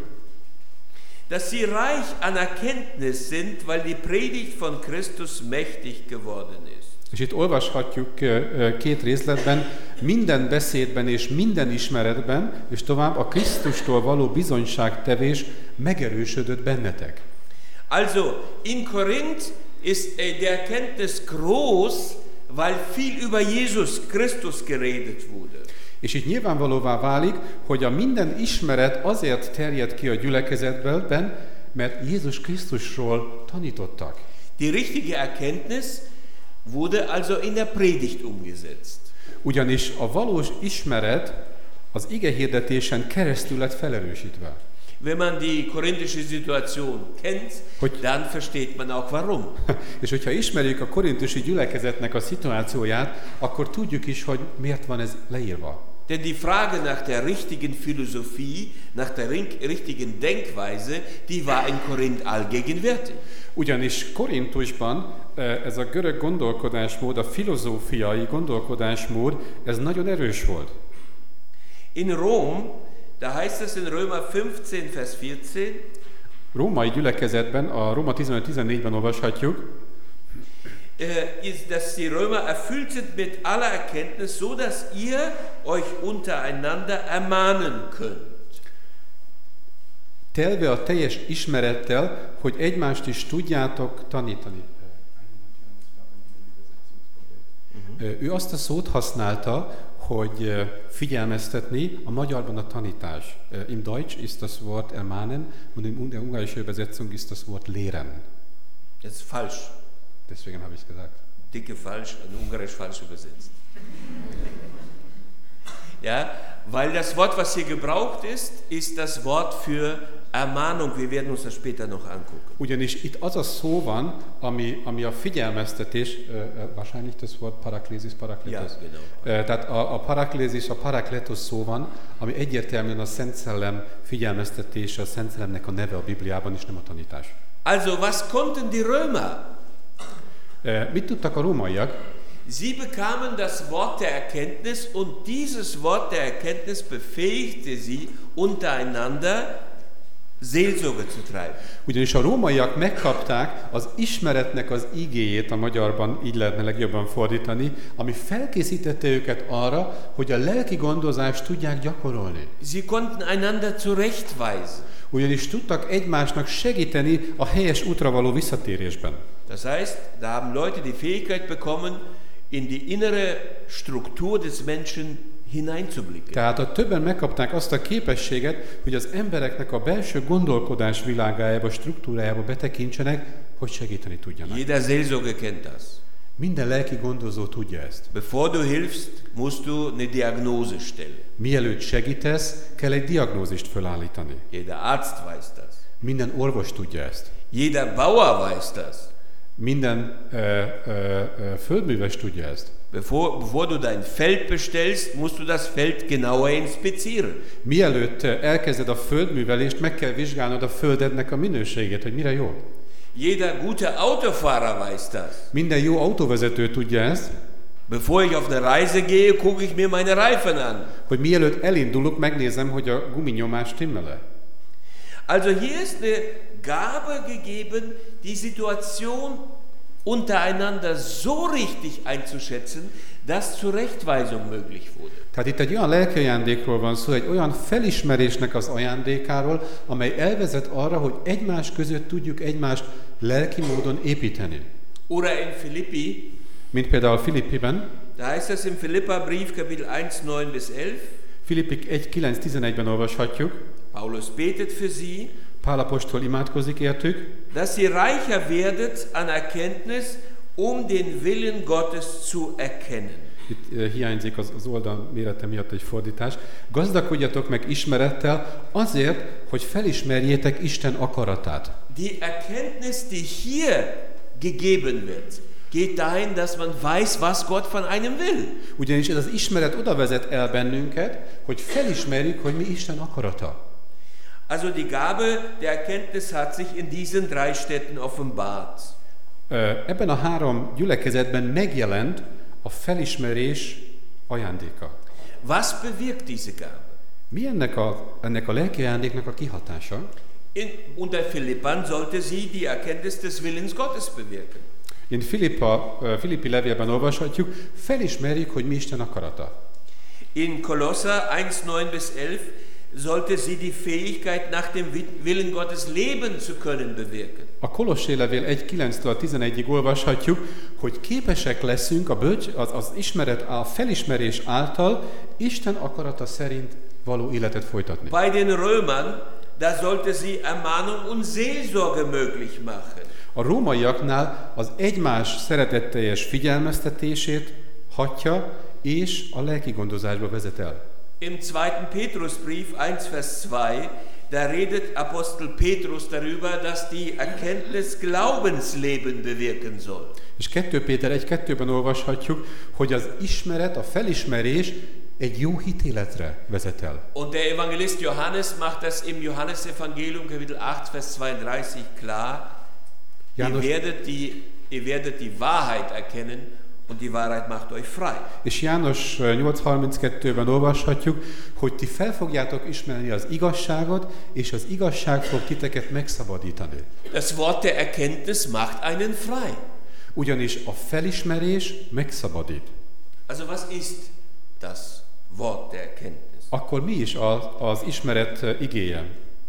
[SPEAKER 1] dass sie reich an Erkenntnis sind, weil die Predigt von Christus mächtig geworden ist.
[SPEAKER 2] És itt olvashatjuk két részletben, minden beszédben és minden ismeretben, és tovább a Krisztustól való bizonyságtevés megerősödött bennetek.
[SPEAKER 1] Also, in Korinth ist die Erkenntnis groß, weil viel über Jesus Christus geredet wurde.
[SPEAKER 2] És itt nyilvánvalóvá válik, hogy a minden ismeret azért terjed ki a gyülekezetben, mert Jézus Krisztusról tanítottak.
[SPEAKER 1] Die richtige Erkenntnis wurde also in der Predigt umgesetzt.
[SPEAKER 2] Ugyanis a valós ismeret az igehirdetésen keresztül lett felerősítve.
[SPEAKER 1] Wenn man die korinthische Situation kennt,
[SPEAKER 2] hogy,
[SPEAKER 1] dann versteht man auch warum.
[SPEAKER 2] És hogyha ismerjük a korintusi gyülekezetnek a szituációját, akkor tudjuk is, hogy miért van ez leírva.
[SPEAKER 1] Denn die Frage nach der richtigen Philosophie, nach der richtigen Denkweise, die war in Korinth allgegenwärtig.
[SPEAKER 2] Ugyanis Korintusban ez a görög gondolkodásmód, a filozófiai gondolkodásmód, ez nagyon erős volt.
[SPEAKER 1] In Rom, da heißt es in Römer fünfzehn, Vers vierzehn,
[SPEAKER 2] római gyülekezetben, a Róma tizenöt tizennégyben olvashatjuk,
[SPEAKER 1] ist, dass die Römer erfüllt sind mit aller Erkenntnis, so dass ihr euch untereinander ermahnen könnt.
[SPEAKER 2] Telve a teljes ismerettel, hogy egymást is tudjátok tanítani. Uh-huh. Ő azt a szót használta, hogy figyelmeztetni, a magyarban a tanítás. Im Deutsch ist das Wort ermahnen und in der ungarischen Übersetzung ist das Wort lehren.
[SPEAKER 1] Das ist falsch.
[SPEAKER 2] Deswegen habe ich es gesagt.
[SPEAKER 1] Dicke falsch, in Ungarisch falsch übersetzt. Ja, weil das Wort, was hier gebraucht ist, ist das Wort für Ermahnung. Wir werden uns das später noch angucken.
[SPEAKER 2] Ugyanis itt az a szó van, ami, ami a figyelmeztetés, uh, wahrscheinlich das Wort paraklesis, parakletos.
[SPEAKER 1] Ja, genau.
[SPEAKER 2] Uh, tehát a, a paraklesis, a parakletos szó van, ami egyértelműen a Szent Szellem figyelmeztetése, a Szent Szellemnek a neve a Bibliában, és nem a tanítás.
[SPEAKER 1] Also, was konnten die Römer?
[SPEAKER 2] Uh, mit tudtak a rómaiak?
[SPEAKER 1] Sie bekamen das Wort der Erkenntnis und dieses Wort der Erkenntnis befähigte sie, untereinander Seelsorge zu treiben.
[SPEAKER 2] Ugyanis a rómaiak megkapták az ismeretnek az igéjét, a magyarban így lehetne legjobban fordítani, ami felkészítette őket arra, hogy a lelki gondozást tudják gyakorolni.
[SPEAKER 1] Sie konnten einander zurechtweisen.
[SPEAKER 2] Ugyanis tudtak egymásnak segíteni a helyes útra való visszatérésben.
[SPEAKER 1] Das heißt, da haben Leute die Fähigkeit bekommen, in die innere Struktur des Menschen hineinzublicken.
[SPEAKER 2] Tehát a többen megkapták azt a képességet, hogy az embereknek a belső gondolkodás világájába, struktúrájába betekintsenek, hogy segíteni tudjanak.
[SPEAKER 1] Jeder Seelsorger kennt das.
[SPEAKER 2] Minden lelki gondozó tudja ezt.
[SPEAKER 1] Bevor du hilfst, musst du eine Diagnose stellen.
[SPEAKER 2] Mielőtt segítesz, kell egy diagnózist felállítani.
[SPEAKER 1] Jeder Arzt weiß das.
[SPEAKER 2] Minden orvos tudja ezt.
[SPEAKER 1] Jeder Bauer weiß das.
[SPEAKER 2] Minden ö, ö, ö, földműves tudja ezt.
[SPEAKER 1] Bevor, bevor du dein Feld bestellst, musst du das Feld genauer inspizieren.
[SPEAKER 2] Mielőtt elkezded a földművelést, meg kell vizsgálnod a földednek a minőségét, hogy mire jó.
[SPEAKER 1] Jeder gute Autofahrer weiß das.
[SPEAKER 2] Minden jó autóvezető tudja ezt,
[SPEAKER 1] Bevor ich auf eine Reise gehe, gucke ich mir meine Reifen an.
[SPEAKER 2] hogy mielőtt elindulok, megnézem, hogy a guminyomás stimmel-e.
[SPEAKER 1] Also hier ist eine Gabe gegeben, die Situation untereinander so richtig einzuschätzen, dass Zurechtweisung möglich wurde.
[SPEAKER 2] Tehát itt egy olyan lelki ajándékról van szó, egy olyan felismerésnek az ajándékáról, amely elvezet arra, hogy egymás között tudjuk egymást lelki módon építeni.
[SPEAKER 1] Oder in Philippi,
[SPEAKER 2] Mint például Filippiben,
[SPEAKER 1] da heißt das im Philipperbrief Kapitel eins, neun bis elf,
[SPEAKER 2] Filippik egy kilenc tizenegyben olvashatjuk,
[SPEAKER 1] Paulus betet für sie,
[SPEAKER 2] Pál apostol imádkozik értük,
[SPEAKER 1] dass ihr reicher werdet an Erkenntnis, um den Willen Gottes zu erkennen.
[SPEAKER 2] itt uh, hiányzik az, az oldal mérete miatt egy fordítás, gazdagodjatok meg ismerettel azért, hogy felismerjétek Isten akaratát.
[SPEAKER 1] Die Erkenntnis, die hier gegeben wird, geht dahin, dass man weiß, was Gott von einem will.
[SPEAKER 2] Ugyanis ez az ismeret oda vezet el bennünket, hogy felismerjük, hogy mi Isten akarata.
[SPEAKER 1] Also die Gabe der Erkenntnis hat sich in diesen drei Städten offenbart.
[SPEAKER 2] Ebben a három gyülekezetben megjelent a felismerés ajándéka.
[SPEAKER 1] Was bewirkt diese Gabe?
[SPEAKER 2] Mi ennek a, ennek a lelki ajándéknak a kihatása?
[SPEAKER 1] In, unter Philippern sollte sie die Erkenntnis des Willens Gottes bewirken.
[SPEAKER 2] Én Filippa, Filippi levélben olvashatjuk, felismerjük, hogy mi Isten akarata.
[SPEAKER 1] In Kolosser eins, neun bis elf sollte sie die Fähigkeit, nach dem Willen Gottes leben zu können, bewirken.
[SPEAKER 2] A Kolossé levél egy kilenctől tizenegyig olvashatjuk, hogy képesek leszünk a bölcs, az, az ismeret, a felismerés által Isten akarata szerint való életet folytatni.
[SPEAKER 1] Bei den Römern, da sollte sie Ermahnung und Seelsorge möglich machen.
[SPEAKER 2] A rómaiaknál az egymás szeretetteljes figyelmeztetését hatja, és a lelki gondozásba vezet el.
[SPEAKER 1] Im zweiten Petrusbrief eins Vers zwei, da redet Apostel Petrus darüber, dass die Erkenntnis Glaubensleben bewirken soll.
[SPEAKER 2] És kettő Péter egy kettőben olvashatjuk, hogy az ismeret, a felismerés egy jó hitéletre vezet el.
[SPEAKER 1] Und der Evangelist Johannes macht das im Johannesevangelium Kapitel acht Vers zweiunddreißig klar. Ihr werdet die, ihr werdet die Wahrheit erkennen, und die Wahrheit macht euch frei.
[SPEAKER 2] És János nyolc harminckettőben olvashatjuk, hogy ti fel fogjátok ismerni az igazságot, és az igazság fog titeket megszabadítani.
[SPEAKER 1] Das Wort der Erkenntnis macht einen frei.
[SPEAKER 2] Ugyanis a felismerés megszabadít.
[SPEAKER 1] Also was ist das Wort der Erkenntnis?
[SPEAKER 2] Akkor mi is az, az ismeret igéje?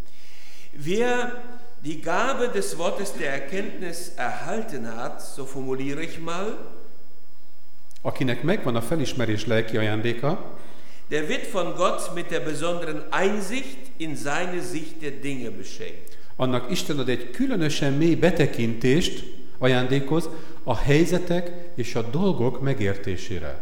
[SPEAKER 1] Wer die Gabe des Wortes der Erkenntnis erhalten hat, so formuliere ich mal,
[SPEAKER 2] akinek megvan a felismerés lelki ajándéka,
[SPEAKER 1] der wird von Gott mit der besonderen Einsicht in seine Sicht der Dinge beschenkt.
[SPEAKER 2] Annak Isten ad egy különösen mély betekintést, ajándékoz a helyzetek és a dolgok megértésére.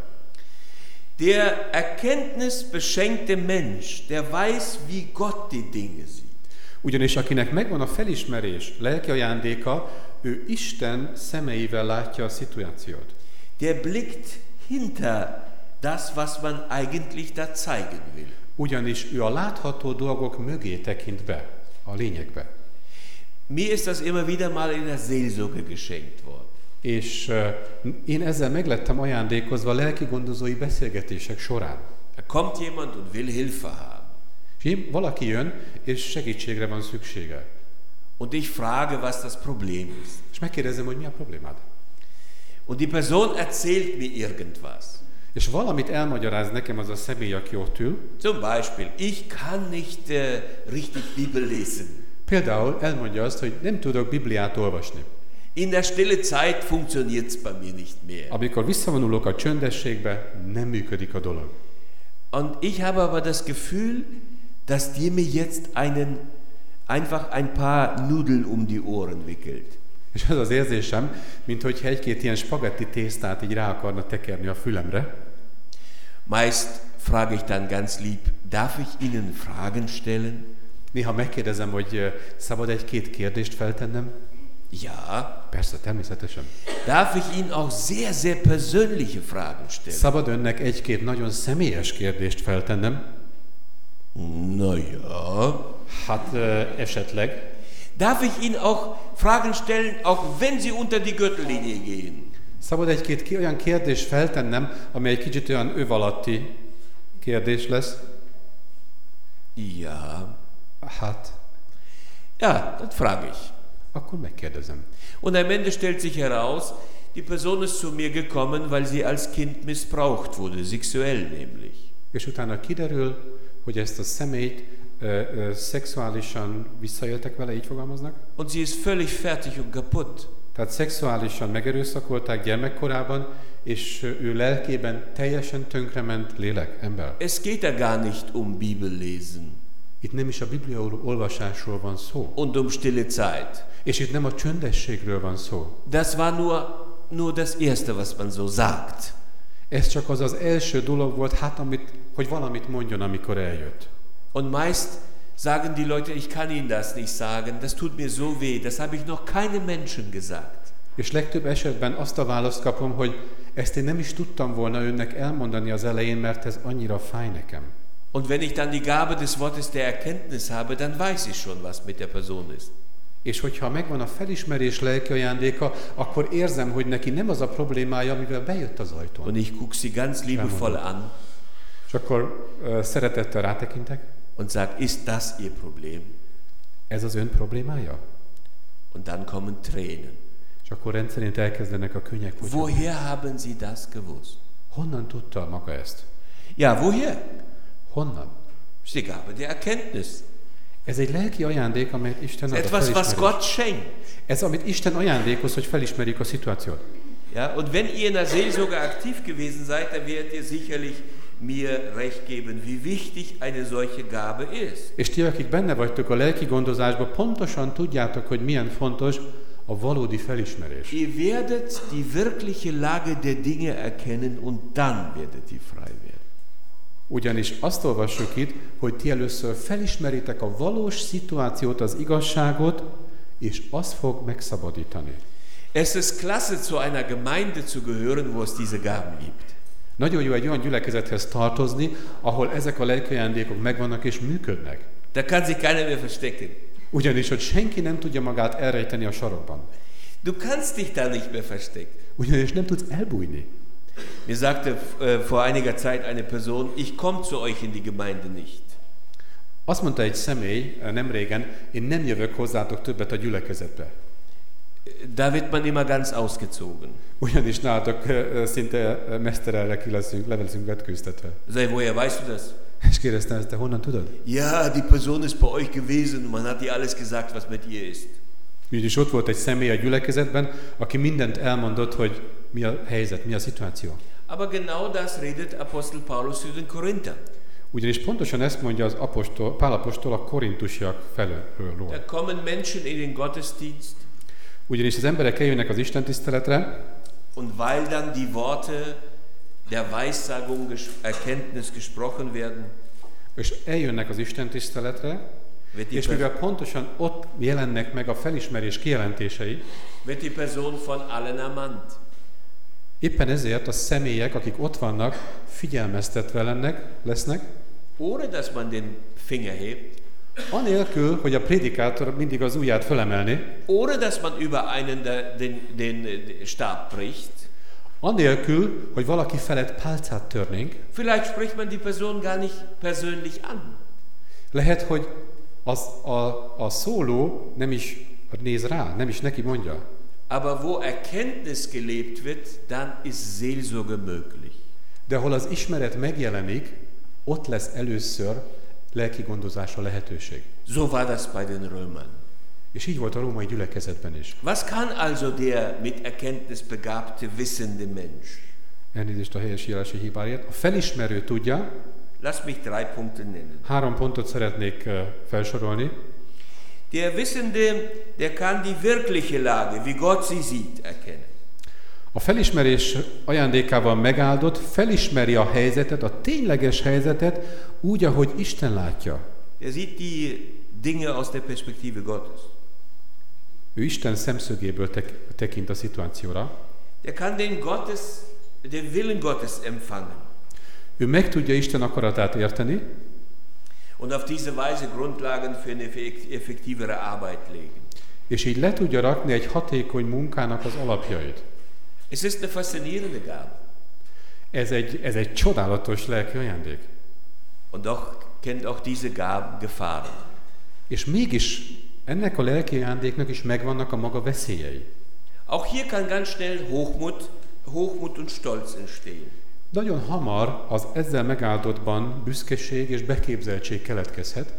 [SPEAKER 1] Der Erkenntnis beschenkte Mensch, der weiß, wie Gott die Dinge sieht.
[SPEAKER 2] Ugyanis akinek megvan a felismerés lelki ajándéka, ő Isten szemeivel látja a szituációt.
[SPEAKER 1] Der blickt hinter das, was man eigentlich da zeigen will.
[SPEAKER 2] Ugyanis ő a látható dolgok mögé tekint be, a lényegbe.
[SPEAKER 1] Mir ist das immer wieder mal in der Seelsorge geschenkt worden.
[SPEAKER 2] És uh, én ezzel meglettem ajándékozva lelki gondozói beszélgetések során.
[SPEAKER 1] Da kommt jemand und will Hilfe haben.
[SPEAKER 2] És én, valaki jön, és segítségre van szüksége.
[SPEAKER 1] Und ich frage, was das Problem ist.
[SPEAKER 2] És megkérdezem, hogy mi a problémád.
[SPEAKER 1] Und die Person erzählt mir irgendwas.
[SPEAKER 2] És valamit elmagyaráz nekem az a személy, aki ott ül.
[SPEAKER 1] Zum Beispiel, ich kann nicht uh, richtig Bibel lesen.
[SPEAKER 2] Például elmondja azt, hogy nem tudok Bibliát olvasni.
[SPEAKER 1] In der stille Zeit funktioniert's bei mir nicht mehr.
[SPEAKER 2] Amikor visszavonulok a csöndességbe, nem működik a dolog.
[SPEAKER 1] Und ich habe aber das Gefühl, dass dir mir jetzt einen, einfach ein paar Nudeln um die Ohren wickelt.
[SPEAKER 2] És az az érzésem, minthogyha egy-két ilyen spagetti tésztát így rá akarna tekerni a fülemre.
[SPEAKER 1] Meist frage ich dann ganz lieb, darf ich Ihnen Fragen stellen?
[SPEAKER 2] Néha megkérdezem, hogy szabad egy-két kérdést feltennem.
[SPEAKER 1] Ja.
[SPEAKER 2] Persze, természetesen.
[SPEAKER 1] Darf ich Ihnen auch sehr, sehr persönliche Fragen stellen?
[SPEAKER 2] Szabad önnek egy-két nagyon személyes kérdést feltennem?
[SPEAKER 1] Na ja.
[SPEAKER 2] Hát esetleg.
[SPEAKER 1] Darf ich Ihnen auch Fragen stellen, auch wenn Sie unter die Gürtellinie gehen?
[SPEAKER 2] Szabad egy-két ki- olyan kérdést feltennem, ami egy kicsit olyan öv alatti kérdés lesz?
[SPEAKER 1] Ja.
[SPEAKER 2] Hát,
[SPEAKER 1] Ja, das frage ich.
[SPEAKER 2] akkor megkérdezem.
[SPEAKER 1] Und am Ende stellt sich heraus, die Person ist zu mir gekommen, weil sie als Kind missbraucht wurde, sexuell nämlich.
[SPEAKER 2] És utána kiderül, hogy ezt a személyt ö, ö, szexuálisan visszaéltek vele, így fogalmaznak?
[SPEAKER 1] Und sie ist völlig fertig und kaputt.
[SPEAKER 2] Tehát szexuálisan megerőszakolták gyermekkorában, és ő lelkében teljesen tönkrement lélek, ember.
[SPEAKER 1] Es geht da gar nicht um Bibellesen
[SPEAKER 2] Itt nem is a Biblia olvasásról van szó.
[SPEAKER 1] und um stille Zeit.
[SPEAKER 2] És itt nem a csöndességről van szó.
[SPEAKER 1] Das war nur, nur das Erste, was man so sagt.
[SPEAKER 2] Ez csak az az első dolog volt, hát amit, hogy valamit mondjon, amikor eljött.
[SPEAKER 1] Und meist sagen die Leute, ich kann Ihnen das nicht sagen, das tut mir so weh, das habe ich noch keinem Menschen gesagt.
[SPEAKER 2] És legtöbb esetben azt a választ kapom, hogy ezt én nem is tudtam volna önnek elmondani az elején, mert ez annyira fáj nekem.
[SPEAKER 1] Und wenn ich dann die Gabe des Wortes der Erkenntnis habe, dann weiß ich schon, was mit der Person ist.
[SPEAKER 2] És hogyha megvan a felismerés lelki ajándéka, akkor érzem, hogy neki nem az a problémája, amivel bejött az ajtón.
[SPEAKER 1] Und ich gucke sie ganz liebevoll an
[SPEAKER 2] És akkor uh, szeretettel rátekintek.
[SPEAKER 1] und sage, ist das Ihr Problem?
[SPEAKER 2] Ez az ön problémája?
[SPEAKER 1] Und dann kommen Tränen.
[SPEAKER 2] És akkor rendszerint elkezdenek a könnyek. Hogy
[SPEAKER 1] Woher haben Sie das gewusst?
[SPEAKER 2] honnan tudta maga ezt?
[SPEAKER 1] Ja, woher?
[SPEAKER 2] Honnan?
[SPEAKER 1] Das ist die Gabe der Erkenntnis.
[SPEAKER 2] Ez egy lelki ajándék, amelyet Isten ad a
[SPEAKER 1] Etwas, was
[SPEAKER 2] felismerés.
[SPEAKER 1] Gott schenkt.
[SPEAKER 2] Ez, amit Isten ajándékoz, hogy felismerjük a szituációt.
[SPEAKER 1] Ja, und wenn ihr in der Seelsorge aktiv gewesen seid, dann werdet ihr sicherlich mir recht geben, wie wichtig eine solche Gabe ist.
[SPEAKER 2] És ti, akik benne vagytok a lelki gondozásban, pontosan tudjátok, hogy milyen fontos a valódi felismerés.
[SPEAKER 1] Ihr werdet die wirkliche Lage der Dinge erkennen und dann werdet ihr frei werden.
[SPEAKER 2] Ugyanis azt olvassuk itt, hogy ti először felismeritek a valós szituációt, az igazságot, és az fog megszabadítani.
[SPEAKER 1] Es ist klasse, zu einer Gemeinde zu gehören, wo es diese Gaben gibt.
[SPEAKER 2] Nagyon jó egy olyan gyülekezethez tartozni, ahol ezek a lelki ajándékok megvannak és működnek.
[SPEAKER 1] Da kann sich keiner mehr verstecken.
[SPEAKER 2] Ugyanis, hogy senki nem tudja magát elrejteni a sarokban.
[SPEAKER 1] Du kannst dich da nicht mehr verstecken.
[SPEAKER 2] Ugyanis nem tudsz elbújni.
[SPEAKER 1] Mir sagte äh, vor einiger Zeit eine Person, ich komme zu euch in die Gemeinde nicht.
[SPEAKER 2] Azt mondta egy személy nem régen, én nem jövök hozzátok többet a gyülekezetbe.
[SPEAKER 1] Da wird man immer ganz ausgezogen.
[SPEAKER 2] Ugyanis nálatok uh, szinte meszterelre ki leszünk, le leszünk vetkőztetve.
[SPEAKER 1] Sei, woher weißt du das?
[SPEAKER 2] És kérdeztem, ezt te honnan tudod?
[SPEAKER 1] Ja, die Person ist bei euch gewesen und man hat ihr alles gesagt, was mit ihr ist.
[SPEAKER 2] Úgyis ott volt egy személy a gyülekezetben, aki mindent elmondott, hogy mi a helyzet, mi a szituáció.
[SPEAKER 1] Aber genau das redet Apostel Paulus zu den Korinthern.
[SPEAKER 2] Ugyanis pontosan ezt mondja az apostol, Pál apostol a korintusiak felől.
[SPEAKER 1] Da kommen Menschen in den Gottesdienst.
[SPEAKER 2] Ugyanis az emberek eljönnek az istentiszteletre,
[SPEAKER 1] und weil dann die Worte der Weissagung, Erkenntnis gesprochen werden,
[SPEAKER 2] és eljönnek az istentiszteletre, és mivel pontosan ott jelennek meg a felismerés kijelentései,
[SPEAKER 1] wird die Person von allen ermahnt.
[SPEAKER 2] Éppen ezért a személyek, akik ott vannak, figyelmeztetve lennek, lesznek,
[SPEAKER 1] ohne dass man den Finger hebt,
[SPEAKER 2] anélkül, hogy a prédikátor mindig az ujját fölemelni,
[SPEAKER 1] ohne dass man über einen den, den, den Stab bricht,
[SPEAKER 2] anélkül, hogy valaki felett pálcát törnénk,
[SPEAKER 1] vielleicht spricht man die Person gar nicht persönlich an.
[SPEAKER 2] Lehet, hogy az, a, a szóló nem is néz rá, nem is neki mondja.
[SPEAKER 1] Aber wo Erkenntnis gelebt wird, dann ist Seelsorge möglich.
[SPEAKER 2] De ahol az ismeret megjelenik, ott lesz először lelki gondozásra lehetőség.
[SPEAKER 1] So war das bei den Römern.
[SPEAKER 2] És így volt a római gyülekezetben is.
[SPEAKER 1] Was kann also der mit Erkenntnis begabte, wissende Mensch?
[SPEAKER 2] Elnézést a helyesírási hibáért. A felismerő tudja.
[SPEAKER 1] Lass mich drei Punkte nennen.
[SPEAKER 2] Három pontot szeretnék felsorolni.
[SPEAKER 1] Der Wissende, der kann die wirkliche Lage, wie Gott sie sieht, erkennen.
[SPEAKER 2] A felismerés ajándékával megáldott, felismeri a helyzetet, a tényleges helyzetet úgy, ahogy Isten látja.
[SPEAKER 1] Er sieht die Dinge aus der Perspektive Gottes.
[SPEAKER 2] Ő Isten szemszögéből tek- tekint a szituációra.
[SPEAKER 1] Er kann den Gottes, den Willen Gottes empfangen.
[SPEAKER 2] Ő meg tudja Isten akaratát érteni.
[SPEAKER 1] Und auf diese Weise Grundlagen für eine effektivere Arbeit legen.
[SPEAKER 2] És így le tudja rakni egy hatékony munkának az alapjait.
[SPEAKER 1] Es ist eine faszinierende Gabe.
[SPEAKER 2] Ez egy, ez egy csodálatos lelki ajándék.
[SPEAKER 1] Und doch kennt auch diese Gabe Gefahren.
[SPEAKER 2] És mégis ennek a lelki ajándéknak is megvannak a maga veszélyei.
[SPEAKER 1] Auch hier kann ganz schnell Hochmut, Hochmut und Stolz entstehen.
[SPEAKER 2] Nagyon hamar az ezzel megáldottban büszkeség és beképzeltség keletkezhet.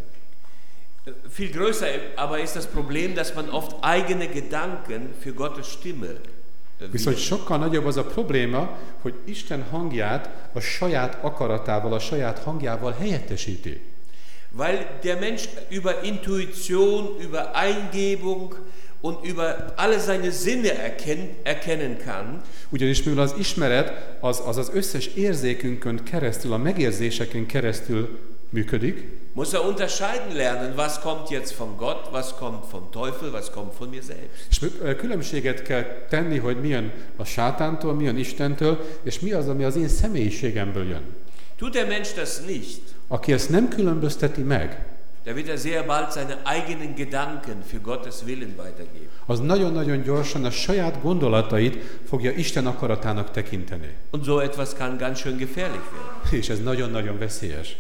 [SPEAKER 1] Viel größer aber ist das Problem, dass man oft eigene Gedanken für Gottes Stimme.
[SPEAKER 2] Viszont sokkal nagyobb az a probléma, hogy Isten hangját a saját akaratával, a saját hangjával helyettesíti.
[SPEAKER 1] Weil der Mensch über Intuition, über Eingebung und über alle seine Sinne erkennen, erkennen kann.
[SPEAKER 2] Ugyanis mivel az ismeret az, az az összes érzékünkön keresztül, a megérzéseken keresztül működik,
[SPEAKER 1] muss er unterscheiden lernen, was kommt jetzt von Gott, was kommt vom Teufel, was kommt von mir selbst.
[SPEAKER 2] És különbséget kell tenni, hogy mi jön a sátántól, mi jön Istentől, és mi az, ami az én személyiségemből jön.
[SPEAKER 1] Tut der Mensch das nicht,
[SPEAKER 2] aki ezt nem különbözteti meg,
[SPEAKER 1] da wird er sehr bald seine eigenen Gedanken für Gottes Willen weitergeben.
[SPEAKER 2] Az nagyon-nagyon gyorsan a saját gondolatait fogja Isten akaratának tekinteni.
[SPEAKER 1] Und so etwas kann ganz schön gefährlich werden.
[SPEAKER 2] És ez nagyon-nagyon veszélyes.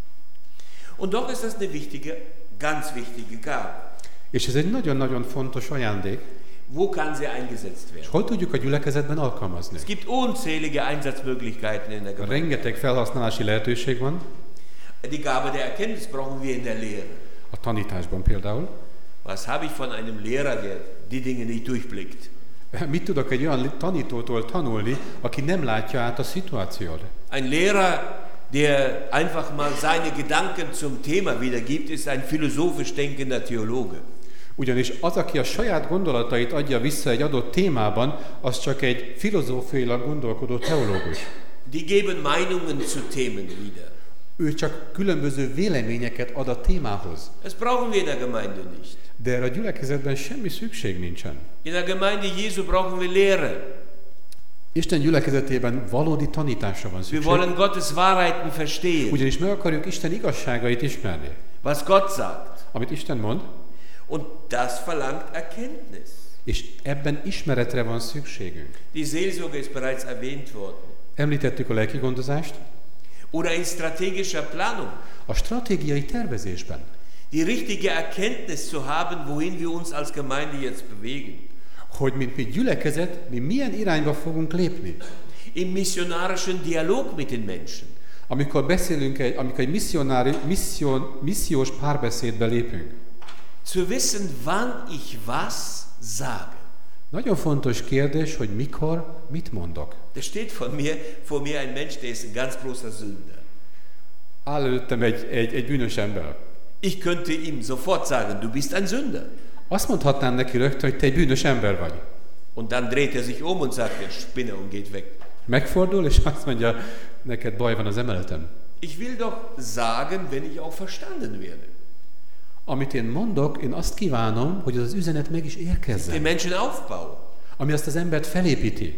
[SPEAKER 1] Und doch ist das eine wichtige, ganz wichtige Gabe.
[SPEAKER 2] És ez egy nagyon-nagyon fontos ajándék.
[SPEAKER 1] Wo kann sie eingesetzt
[SPEAKER 2] És
[SPEAKER 1] werden?
[SPEAKER 2] hol tudjuk a gyülekezetben alkalmazni?
[SPEAKER 1] Es gibt unzählige Einsatzmöglichkeiten in der Gemeinde.
[SPEAKER 2] Rengeteg felhasználási lehetőség van.
[SPEAKER 1] Die Gabe der Erkenntnis brauchen wir in der Lehre.
[SPEAKER 2] A tanításban például.
[SPEAKER 1] Was habe ich von einem Lehrer, der die Dinge nicht durchblickt?
[SPEAKER 2] Mit tudok egy olyan tanítótól tanulni, aki nem látja át a szituációt?
[SPEAKER 1] Ein Lehrer, der einfach mal seine Gedanken zum Thema wiedergibt, ist ein philosophisch denkender Theologe.
[SPEAKER 2] Ugyanis az, aki a saját gondolatait adja vissza egy adott témában, az csak egy filozófiailag gondolkodó teológus.
[SPEAKER 1] Die geben Meinungen zu Themen wieder.
[SPEAKER 2] Ő csak különböző véleményeket ad a témához.
[SPEAKER 1] Das brauchen wir in der Gemeinde nicht.
[SPEAKER 2] De erre a gyülekezetben semmi szükség nincsen.
[SPEAKER 1] In der Gemeinde Jesu brauchen wir Lehre.
[SPEAKER 2] Isten gyülekezetében valódi tanításra van
[SPEAKER 1] Wir
[SPEAKER 2] szükség.
[SPEAKER 1] wollen Gottes Wahrheiten verstehen.
[SPEAKER 2] Ugyanis meg akarjuk Isten igazságait ismerni.
[SPEAKER 1] Was Gott sagt.
[SPEAKER 2] Amit Isten mond.
[SPEAKER 1] Und das verlangt Erkenntnis.
[SPEAKER 2] És ebben ismeretre van szükségünk.
[SPEAKER 1] Die Seelsorge ist bereits erwähnt worden.
[SPEAKER 2] Említettük a lelki gondozást.
[SPEAKER 1] Oder in strategischer Planung.
[SPEAKER 2] A stratégiai tervezésben.
[SPEAKER 1] Die richtige Erkenntnis zu haben, wohin wir uns als Gemeinde jetzt bewegen.
[SPEAKER 2] Hogy mint mi gyülekezet, mi milyen irányba fogunk lépni.
[SPEAKER 1] Im missionarischen Dialog mit den Menschen.
[SPEAKER 2] Amikor beszélünk, egy, amikor egy misszionári, misszión, missziós párbeszédbe lépünk.
[SPEAKER 1] Zu wissen, wann ich was sage.
[SPEAKER 2] Nagyon fontos kérdés, hogy mikor, mit mondok.
[SPEAKER 1] Da steht von mir, vor mir ein Mensch, der ist ein ganz großer Sünder.
[SPEAKER 2] Áll előttem egy, egy, egy bűnös ember.
[SPEAKER 1] Ich könnte ihm sofort sagen, du bist ein Sünder.
[SPEAKER 2] Azt mondhatnám neki rögtön, hogy te egy bűnös ember vagy.
[SPEAKER 1] Und dann dreht er sich um und sagt, der Spinner, und geht weg.
[SPEAKER 2] Megfordul, és azt mondja, neked baj van az emeletem.
[SPEAKER 1] Ich will doch sagen, wenn ich auch verstanden werde.
[SPEAKER 2] Amit én mondok, én azt kívánom, hogy az üzenet meg is
[SPEAKER 1] Den
[SPEAKER 2] érkezzen.
[SPEAKER 1] Menschen aufbauen.
[SPEAKER 2] Ami azt az embert felépíti.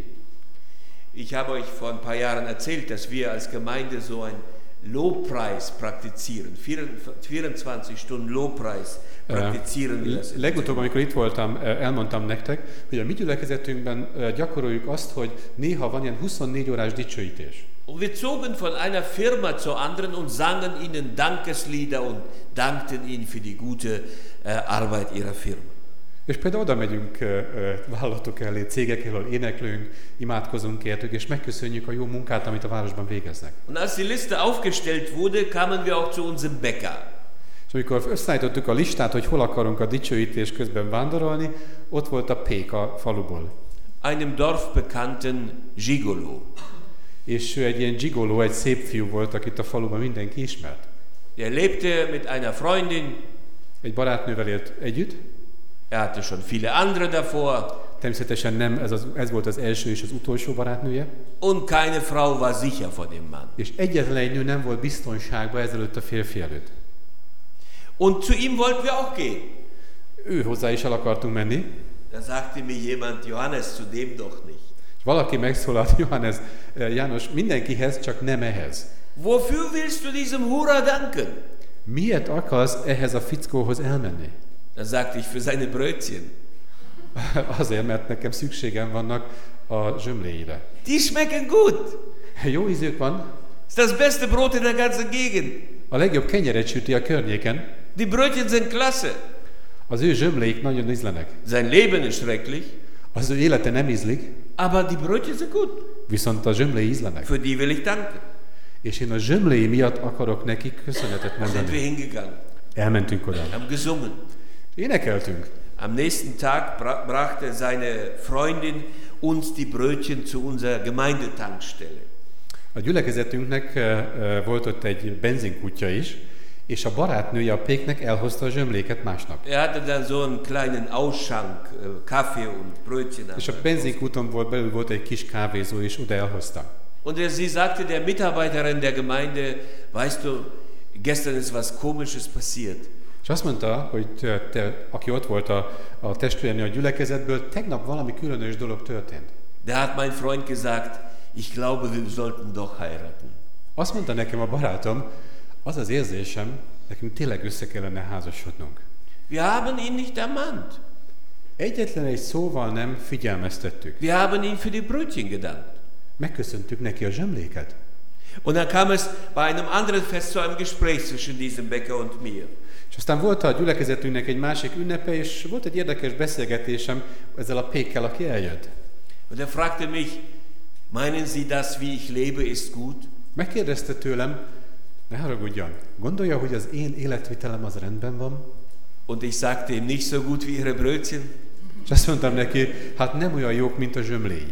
[SPEAKER 1] Ich habe euch vor ein paar Jahren erzählt, dass wir als Gemeinde so ein Lobpreis praktizieren. vierundzwanzig Stunden Lobpreis praktizieren wir das.
[SPEAKER 2] Legutóbb, amikor itt voltam, elmondtam nektek, hogy a mi gyülekezetünkben gyakoroljuk azt, hogy néha van ilyen huszonnégy órás dicsőítés.
[SPEAKER 1] Und wir zogen von einer Firma zur anderen und sangen ihnen Dankeslieder und dankten ihnen für die gute Arbeit ihrer Firma.
[SPEAKER 2] És például oda megyünk vállalatok elé, cégek elől éneklünk, imádkozunk értük, és megköszönjük a jó munkát, amit a városban végeznek.
[SPEAKER 1] Und als die Liste aufgestellt wurde, kamen wir auch zu unserem Bäcker.
[SPEAKER 2] És amikor összeállítottuk a listát, hogy hol akarunk a dicsőítés közben vándorolni, ott volt a pék a faluból.
[SPEAKER 1] Einem dorfbekannten Gigolo.
[SPEAKER 2] És ő egy ilyen gigoló, egy szép fiú volt, akit a faluban mindenki ismert.
[SPEAKER 1] Er lebte mit einer Freundin.
[SPEAKER 2] Egy barátnővel élt együtt.
[SPEAKER 1] Er hatte schon viele andere davor.
[SPEAKER 2] Természetesen nem ez, az, ez volt az első és az utolsó barátnője.
[SPEAKER 1] Und keine Frau war sicher vor dem Mann.
[SPEAKER 2] És egyetlen egy nő nem volt biztonságban ezelőtt a férfi előtt.
[SPEAKER 1] Und zu ihm wollten wir auch gehen.
[SPEAKER 2] Ő hozzá is el akartunk menni.
[SPEAKER 1] Da sagte mir jemand, Johannes, zu dem doch nicht.
[SPEAKER 2] És valaki megszólalt, Johannes, János, mindenkihez, csak nem ehhez.
[SPEAKER 1] Wofür willst du diesem Hurer danken?
[SPEAKER 2] miért akarsz ehhez a fickóhoz elmenni?
[SPEAKER 1] Dann sagte ich, für seine Brötchen.
[SPEAKER 2] Azért, mert nekem szükségem vannak a zsömléire.
[SPEAKER 1] Die schmecken gut.
[SPEAKER 2] Jó ízük van.
[SPEAKER 1] Ist das beste Brot in der ganzen Gegend.
[SPEAKER 2] A legjobb kenyeret süti a környéken.
[SPEAKER 1] Die Brötchen sind klasse.
[SPEAKER 2] Az ő zsömléik nagyon ízlenek.
[SPEAKER 1] Sein Leben ist schrecklich.
[SPEAKER 2] Az ő élete nem ízlik,
[SPEAKER 1] aber die Brötchen sind gut.
[SPEAKER 2] Viszont a zsömléi ízlenek.
[SPEAKER 1] Für die will ich danken.
[SPEAKER 2] És én a zsömléi miatt akarok nekik köszönetet
[SPEAKER 1] Sind wir
[SPEAKER 2] mondani.
[SPEAKER 1] hingegangen.
[SPEAKER 2] Elmentünk oda.
[SPEAKER 1] Haben gesungen.
[SPEAKER 2] Énekeltünk.
[SPEAKER 1] Am nächsten Tag bra- brachte seine Freundin uns die Brötchen zu unserer Gemeindetankstelle.
[SPEAKER 2] A gyülekezetünknek eh, eh, volt ott egy benzinkútja is, és a barátnője a péknek elhozta a zsömléket másnap.
[SPEAKER 1] Er hatte dann so einen kleinen Ausschank, äh, Kaffee und Brötchen.
[SPEAKER 2] És a benzinkúton volt, belül volt egy kis kávézó, és oda elhozta.
[SPEAKER 1] Und er, sie sagte der Mitarbeiterin der Gemeinde, weißt du, gestern ist was Komisches passiert.
[SPEAKER 2] És azt mondta, hogy te, te, aki ott volt a, a testvérnő a gyülekezetből, tegnap valami különös dolog történt.
[SPEAKER 1] Da hat mein Freund gesagt, ich glaube, wir sollten doch heiraten.
[SPEAKER 2] Azt mondta nekem a barátom, az az érzésem, nekünk tényleg össze kellene házasodnunk.
[SPEAKER 1] Wir haben ihn nicht ermahnt.
[SPEAKER 2] Egyetlen egy szóval nem figyelmeztettük.
[SPEAKER 1] Wir haben ihn für die Brötchen gedankt.
[SPEAKER 2] Megköszöntük neki a zsömléket.
[SPEAKER 1] Und dann kam es bei einem anderen Fest zu einem Gespräch zwischen diesem Bäcker und mir.
[SPEAKER 2] És aztán volt a gyülekezetünknek egy másik ünnepe, és volt egy érdekes beszélgetésem ezzel a pékkel, aki eljött.
[SPEAKER 1] Und er fragte mich, meinen Sie, das, wie ich lebe, ist gut?
[SPEAKER 2] Megkérdezte tőlem, ne haragudjon, gondolja, hogy az én életvitelem az rendben van?
[SPEAKER 1] Und ich sagte ihm, nicht so gut wie Ihre Brötchen.
[SPEAKER 2] És azt mondtam neki, hát nem olyan jók, mint a zsömléi.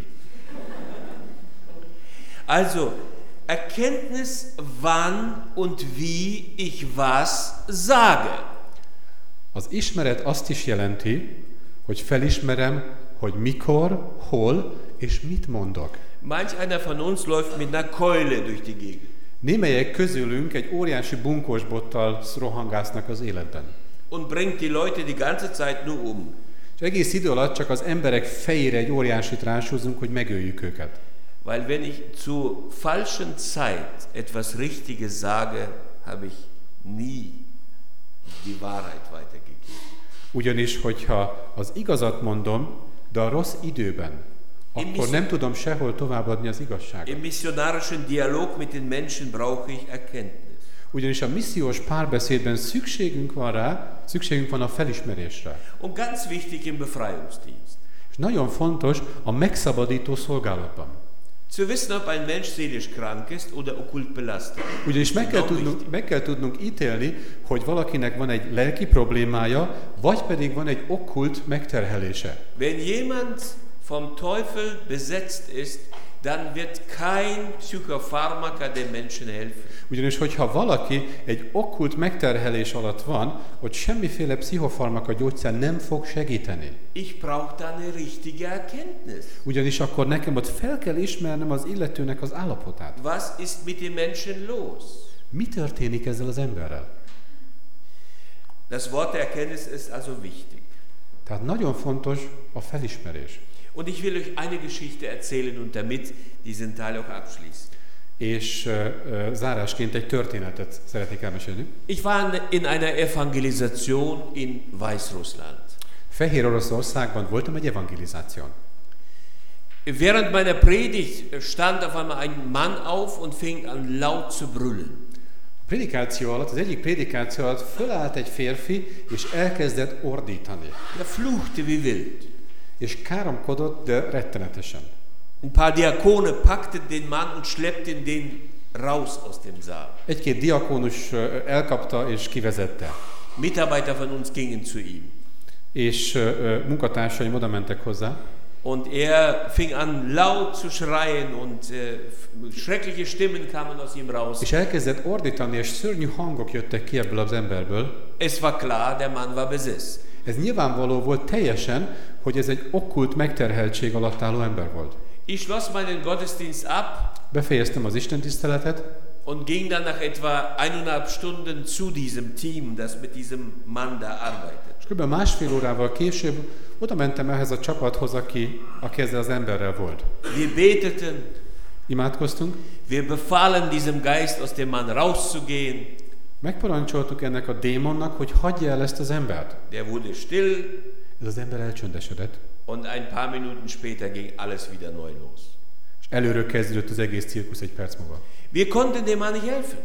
[SPEAKER 1] Also, Erkenntnis, wann und wie ich was sage.
[SPEAKER 2] Az ismeret azt is jelenti, hogy felismerem, hogy mikor, hol és mit mondok.
[SPEAKER 1] Manch einer von uns läuft mit einer Keule durch die Gegend.
[SPEAKER 2] Némelyek közülünk egy óriási bunkósbottal rohangásznak az életben.
[SPEAKER 1] Und bringt die Leute die ganze Zeit nur um.
[SPEAKER 2] És egész idő alatt csak az emberek fejére egy óriásit rásúzunk, hogy megöljük őket.
[SPEAKER 1] Weil wenn ich zur falschen Zeit etwas Richtiges sage, habe ich nie die Wahrheit weitergegeben.
[SPEAKER 2] Ugyanis, hogyha az igazat mondom, de a rossz időben, akkor nem tudom sehol továbbadni az igazságot.
[SPEAKER 1] Im missionarischen Dialog mit den Menschen brauche ich Erkenntnis.
[SPEAKER 2] Ugyanis a missziós párbeszédben szükségünk van rá, szükségünk van a felismerésre.
[SPEAKER 1] Und ganz wichtig im Befreiungsdienst.
[SPEAKER 2] És nagyon fontos a megszabadító szolgálatban.
[SPEAKER 1] Zu wissen, ob ein Mensch seelisch krank ist oder okkult belastet.
[SPEAKER 2] Ugyanis meg kell, tudnunk, meg kell tudnunk ítélni, hogy valakinek van egy lelki problémája, vagy pedig van egy okkult megterhelése.
[SPEAKER 1] Wenn jemand vom Teufel besetzt ist, dann wird kein Psychopharmaka dem Menschen helfen.
[SPEAKER 2] Ugyanis, hogyha valaki egy okkult megterhelés alatt van, ott semmiféle pszichofarmaka gyógyszer nem fog segíteni.
[SPEAKER 1] Ich brauche da eine richtige Erkenntnis.
[SPEAKER 2] Ugyanis akkor nekem ott fel kell ismernem az illetőnek az állapotát.
[SPEAKER 1] Was ist mit dem Menschen los?
[SPEAKER 2] Mi történik ezzel az emberrel?
[SPEAKER 1] Das Wort der Erkenntnis ist also wichtig.
[SPEAKER 2] Tehát nagyon fontos a felismerés.
[SPEAKER 1] Und ich will euch eine Geschichte erzählen und damit diesen Teil auch abschließen.
[SPEAKER 2] És uh, uh, zárásként egy történetet szeretnék elmesélni.
[SPEAKER 1] Ich war in einer Evangelisation in Weißrussland.
[SPEAKER 2] Fehér Oroszországban voltam egy evangelizáción.
[SPEAKER 1] Während meiner Predigt stand auf einmal ein Mann auf und fing an laut zu brüllen.
[SPEAKER 2] A prédikáció alatt, az egyik prédikáció alatt fölállt egy férfi, és elkezdett ordítani.
[SPEAKER 1] Er fluchte wie wild.
[SPEAKER 2] És káromkodott, de rettenetesen.
[SPEAKER 1] Ein paar Diakone packten den Mann und schleppten den raus aus dem Saal.
[SPEAKER 2] Egy-két diakónus elkapta és kivezette.
[SPEAKER 1] Mitarbeiter von uns gingen zu ihm.
[SPEAKER 2] És uh, munkatársaim oda mentek hozzá.
[SPEAKER 1] Und er fing an laut zu schreien und uh, schreckliche Stimmen kamen aus ihm raus.
[SPEAKER 2] És elkezdett ordítani, és szörnyű hangok jöttek ki ebből az emberből.
[SPEAKER 1] Es war klar, der Mann war besessen.
[SPEAKER 2] Ez nyilvánvaló volt teljesen, hogy ez egy okkult megterheltség alatt álló ember volt.
[SPEAKER 1] Ich schloss meinen Gottesdienst ab.
[SPEAKER 2] Befejeztem az istentiszteletet.
[SPEAKER 1] Und ging dann nach etwa eineinhalb Stunden zu diesem Team, das mit diesem Mann da arbeitet.
[SPEAKER 2] És kb. másfél órával később oda mentem ehhez a csapathoz, aki, aki ezzel az emberrel volt.
[SPEAKER 1] Wir beteten.
[SPEAKER 2] Imádkoztunk.
[SPEAKER 1] Wir befahlen diesem Geist, aus dem Mann rauszugehen.
[SPEAKER 2] Megparancsoltuk ennek a démonnak, hogy hagyja el ezt az embert.
[SPEAKER 1] Der wurde still.
[SPEAKER 2] Ez az ember elcsöndesedett.
[SPEAKER 1] Und ein paar Minuten später ging alles wieder neu los.
[SPEAKER 2] És előről kezdődött az egész cirkusz egy perc múlva.
[SPEAKER 1] Wir konnten dem Mann nicht helfen.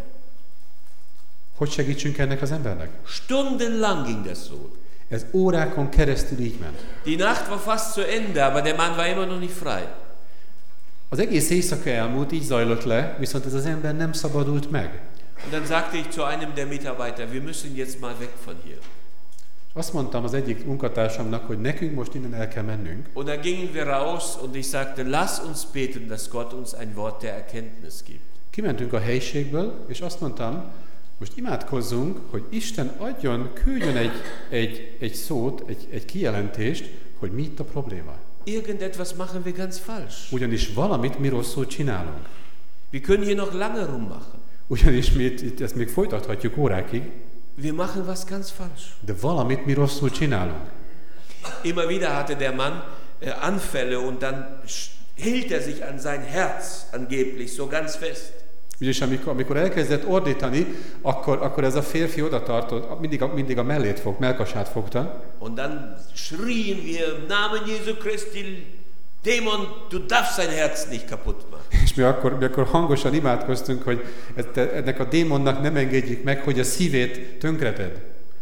[SPEAKER 2] Hogy segítsünk ennek az embernek?
[SPEAKER 1] Stundenlang ging das so.
[SPEAKER 2] Ez órákon keresztül így ment.
[SPEAKER 1] Die Nacht war fast zu Ende, aber der Mann war immer noch nicht frei.
[SPEAKER 2] Az egész éjszaka elmúlt, így zajlott le, viszont ez az ember nem szabadult meg.
[SPEAKER 1] Und dann sagte ich zu einem der Mitarbeiter, wir müssen jetzt mal weg von hier.
[SPEAKER 2] Azt mondtam az egyik munkatársamnak, hogy nekünk most innen el kell mennünk.
[SPEAKER 1] Und dann gingen wir raus und ich sagte, lass uns beten, dass Gott uns ein Wort der Erkenntnis gibt.
[SPEAKER 2] Kimentünk a helyiségből, és azt mondtam, most imádkozzunk, hogy Isten adjon, küldjön egy, egy, egy szót, egy, egy kijelentést, hogy mi itt a probléma.
[SPEAKER 1] Irgendetwas machen wir ganz falsch.
[SPEAKER 2] Ugyanis valamit mi rosszul csinálunk.
[SPEAKER 1] Wir können hier noch lange rummachen.
[SPEAKER 2] Ugyanis mi itt, itt ezt még folytathatjuk órákig.
[SPEAKER 1] Wir machen was ganz falsch.
[SPEAKER 2] De valamit mi rosszul csinálunk.
[SPEAKER 1] Immer wieder hatte der Mann äh, Anfälle und dann hielt er sich an sein Herz angeblich so ganz fest.
[SPEAKER 2] Ugyanis amikor, amikor elkezdett ordítani, akkor, akkor ez a férfi oda tartott, mindig a, mindig a mellét fog, melkasát fogta.
[SPEAKER 1] Und dann schrien wir im Namen Jesu Christi, Dämon, du darfst sein Herz nicht kaputt machen.
[SPEAKER 2] És mi akkor, mi akkor hangosan imádkoztunk, hogy ennek a démonnak nem engedjük meg, hogy a szívét tönkreted.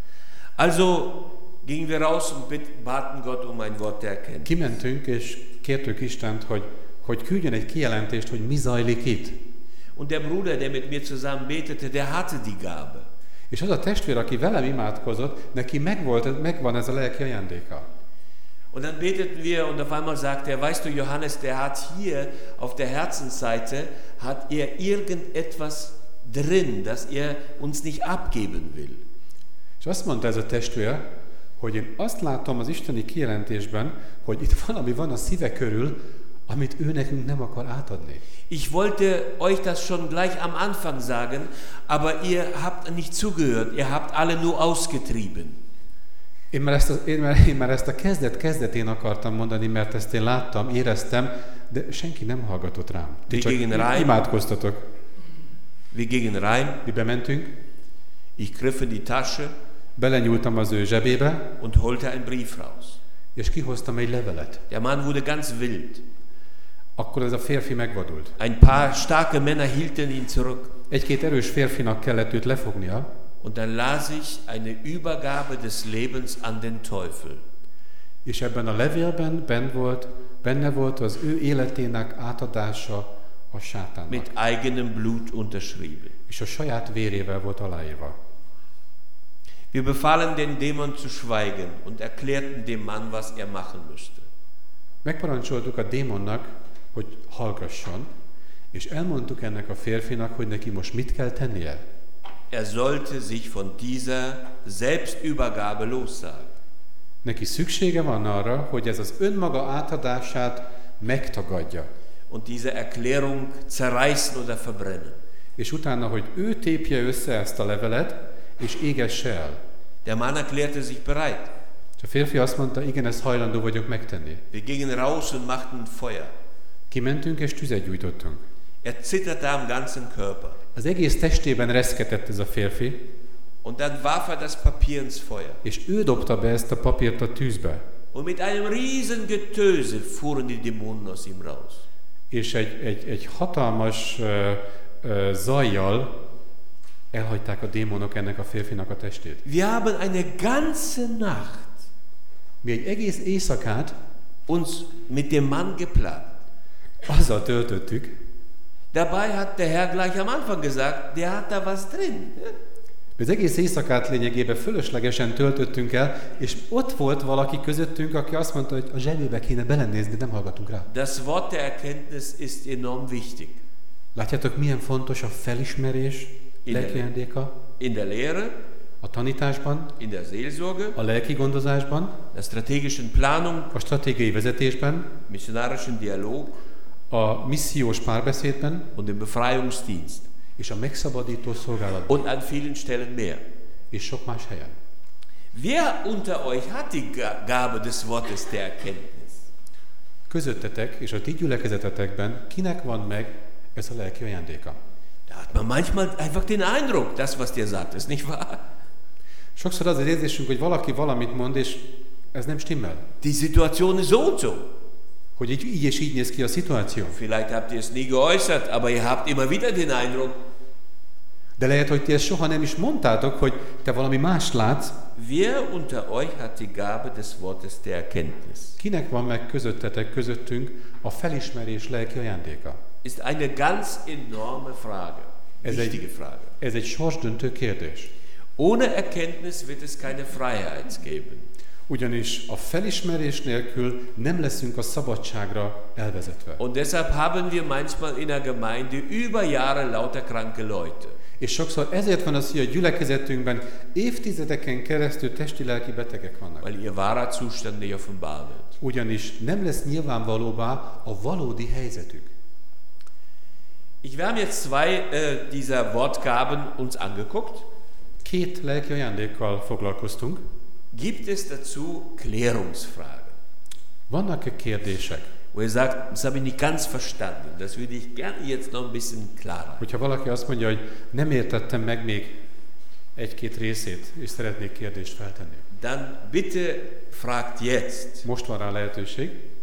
[SPEAKER 1] Also gingen wir raus und baten Gott um ein Wort der Erkenntnis.
[SPEAKER 2] Kimentünk és kértük Istent, hogy, hogy küldjön egy kijelentést, hogy mi zajlik itt.
[SPEAKER 1] Und der Bruder, der mit mir zusammen betete, der hatte die Gabe.
[SPEAKER 2] És az a testvér, aki velem imádkozott, neki megvolt, megvan ez a lelki ajándéka.
[SPEAKER 1] Und dann beteten wir und auf einmal sagte er, weißt du Johannes, der hat hier auf der Herzensseite, hat er irgendetwas drin, das er uns nicht abgeben will.
[SPEAKER 2] És azt mondta ez a testvér, hogy én azt látom az isteni kijelentésben, hogy itt valami van a szíve körül, amit ő nekünk nem akar átadni.
[SPEAKER 1] Ich wollte euch das schon gleich am Anfang sagen, aber ihr habt nicht zugehört, ihr habt alle nur ausgetrieben.
[SPEAKER 2] Én már, ezt a, én, már, én már ezt a kezdet kezdetén akartam mondani, mert ezt én láttam, éreztem, de senki nem hallgatott rám. Ti csak imádkoztatok.
[SPEAKER 1] Wir gingen rein.
[SPEAKER 2] Mi bementünk.
[SPEAKER 1] Ich griff in die Tasche.
[SPEAKER 2] Belenyúltam az ő zsebébe.
[SPEAKER 1] Und holte einen Brief raus.
[SPEAKER 2] És kihoztam egy levelet.
[SPEAKER 1] Der Mann wurde ganz wild.
[SPEAKER 2] Akkor ez a férfi megvadult.
[SPEAKER 1] Ein paar starke Männer hielten ihn zurück.
[SPEAKER 2] Egy-két erős férfinak kellett őt lefognia.
[SPEAKER 1] Und dann las ich eine Übergabe des Lebens an den Teufel.
[SPEAKER 2] És ebben a levélben benne volt, benne volt az ő életének átadása a sátánnak.
[SPEAKER 1] Mit eigenem Blut unterschrieben.
[SPEAKER 2] És a saját vérével volt aláírva.
[SPEAKER 1] Wir befahlen den Dämon zu schweigen und erklärten dem Mann, was er machen müsste.
[SPEAKER 2] Megparancsoltuk a démonnak, hogy hallgasson, és elmondtuk ennek a férfinak, hogy neki most mit kell tennie.
[SPEAKER 1] Er sollte sich von dieser Selbstübergabe lossagen.
[SPEAKER 2] Neki szüksége van arra, hogy ez az önmaga átadását megtagadja.
[SPEAKER 1] Und diese Erklärung zerreißen oder verbrennen.
[SPEAKER 2] És utána, hogy ő tépje össze ezt a levelet, és égesse el.
[SPEAKER 1] Der Mann erklärte sich bereit.
[SPEAKER 2] És a férfi azt mondta, igen, ezt hajlandó vagyok megtenni.
[SPEAKER 1] Wir gingen raus und machten Feuer.
[SPEAKER 2] Kimentünk és tüzet gyújtottunk.
[SPEAKER 1] Er zitterte am ganzen Körper.
[SPEAKER 2] Az egész testében reszketett ez a férfi.
[SPEAKER 1] Und dann warf er das Papier ins Feuer.
[SPEAKER 2] És ő dobta be ezt a papírt a tűzbe.
[SPEAKER 1] Und mit einem riesen Getöse fuhren die Dämonen aus ihm raus.
[SPEAKER 2] És egy, egy, egy hatalmas uh, uh, zajjal elhagyták a démonok ennek a férfinak a testét.
[SPEAKER 1] Wir haben eine ganze Nacht
[SPEAKER 2] Mi egy egész éjszakát
[SPEAKER 1] uns mit dem Mann geplagt.
[SPEAKER 2] Azzal töltöttük.
[SPEAKER 1] Dabei hat der Herr gleich am Anfang gesagt, der hat da was drin.
[SPEAKER 2] Az egész éjszakát lényegében fölöslegesen töltöttünk el, és ott volt valaki közöttünk, aki azt mondta, hogy a zsebébe kéne belenézni, de nem hallgatunk rá.
[SPEAKER 1] Das Wort der Erkenntnis ist enorm wichtig.
[SPEAKER 2] Látjátok, milyen fontos a felismerés lelki ajándéka?
[SPEAKER 1] In der Lehre,
[SPEAKER 2] a tanításban,
[SPEAKER 1] in der Seelsorge,
[SPEAKER 2] a lelki gondozásban,
[SPEAKER 1] der strategischen Planung,
[SPEAKER 2] a stratégiai vezetésben,
[SPEAKER 1] missionarischen Dialog,
[SPEAKER 2] a missziós párbeszédben,
[SPEAKER 1] und im Befreiungsdienst,
[SPEAKER 2] és a megszabadító szolgálatban,
[SPEAKER 1] und an vielen Stellen mehr.
[SPEAKER 2] És sok más helyen.
[SPEAKER 1] Wer unter euch hat die Gabe des Wortes der Erkenntnis?
[SPEAKER 2] Közöttetek és a ti gyülekezetetekben kinek van meg ez a lelki ajándéka?
[SPEAKER 1] Da Da hat man manchmal einfach den Eindruck, das, was der sagt, ist nicht wahr.
[SPEAKER 2] Sokszor az az érzésünk, hogy valaki valamit mond, és ez nem stimmel.
[SPEAKER 1] Die Situation ist so und so.
[SPEAKER 2] Hogy így, így és így néz ki a szituáció.
[SPEAKER 1] Vielleicht habt ihr es nie geäußert, aber ihr habt immer wieder den Eindruck.
[SPEAKER 2] De lehet, hogy ti ezt soha nem is mondtátok, hogy te valami mást látsz.
[SPEAKER 1] Wer unter euch hat die Gabe des Wortes der Erkenntnis?
[SPEAKER 2] Kinek van meg közöttetek, közöttünk a felismerés lelki ajándéka?
[SPEAKER 1] Ist eine ganz enorme Frage.
[SPEAKER 2] Ez
[SPEAKER 1] Wichtige
[SPEAKER 2] egy,
[SPEAKER 1] Frage.
[SPEAKER 2] ez egy sorsdöntő kérdés.
[SPEAKER 1] Ohne Erkenntnis wird es keine Freiheit geben.
[SPEAKER 2] Ugyanis a felismerés nélkül nem leszünk a szabadságra elvezetve.
[SPEAKER 1] Und deshalb haben wir manchmal in der Gemeinde über Jahre lauter kranke Leute.
[SPEAKER 2] És sokszor ezért van az, hogy a gyülekezetünkben évtizedeken keresztül testi-lelki betegek vannak.
[SPEAKER 1] Weil ihr wahrer Zustand nicht offenbar wird.
[SPEAKER 2] Ugyanis nem lesz nyilvánvalóvá a valódi helyzetük.
[SPEAKER 1] Ich, wir haben jetzt zwei äh, dieser Wortgaben uns angeguckt.
[SPEAKER 2] Két lelki ajándékkal foglalkoztunk.
[SPEAKER 1] Gibt es dazu Klärungsfragen?
[SPEAKER 2] Vannak-e kérdések?
[SPEAKER 1] Wo ihr sagt, das habe ich nicht ganz verstanden. Das würde ich gerne jetzt noch ein bisschen klarer.
[SPEAKER 2] Hogyha valaki azt mondja, hogy nem értettem meg még egy-két részét, és szeretnék kérdést feltenni.
[SPEAKER 1] Dann bitte fragt jetzt.
[SPEAKER 2] Most van rá lehetőség.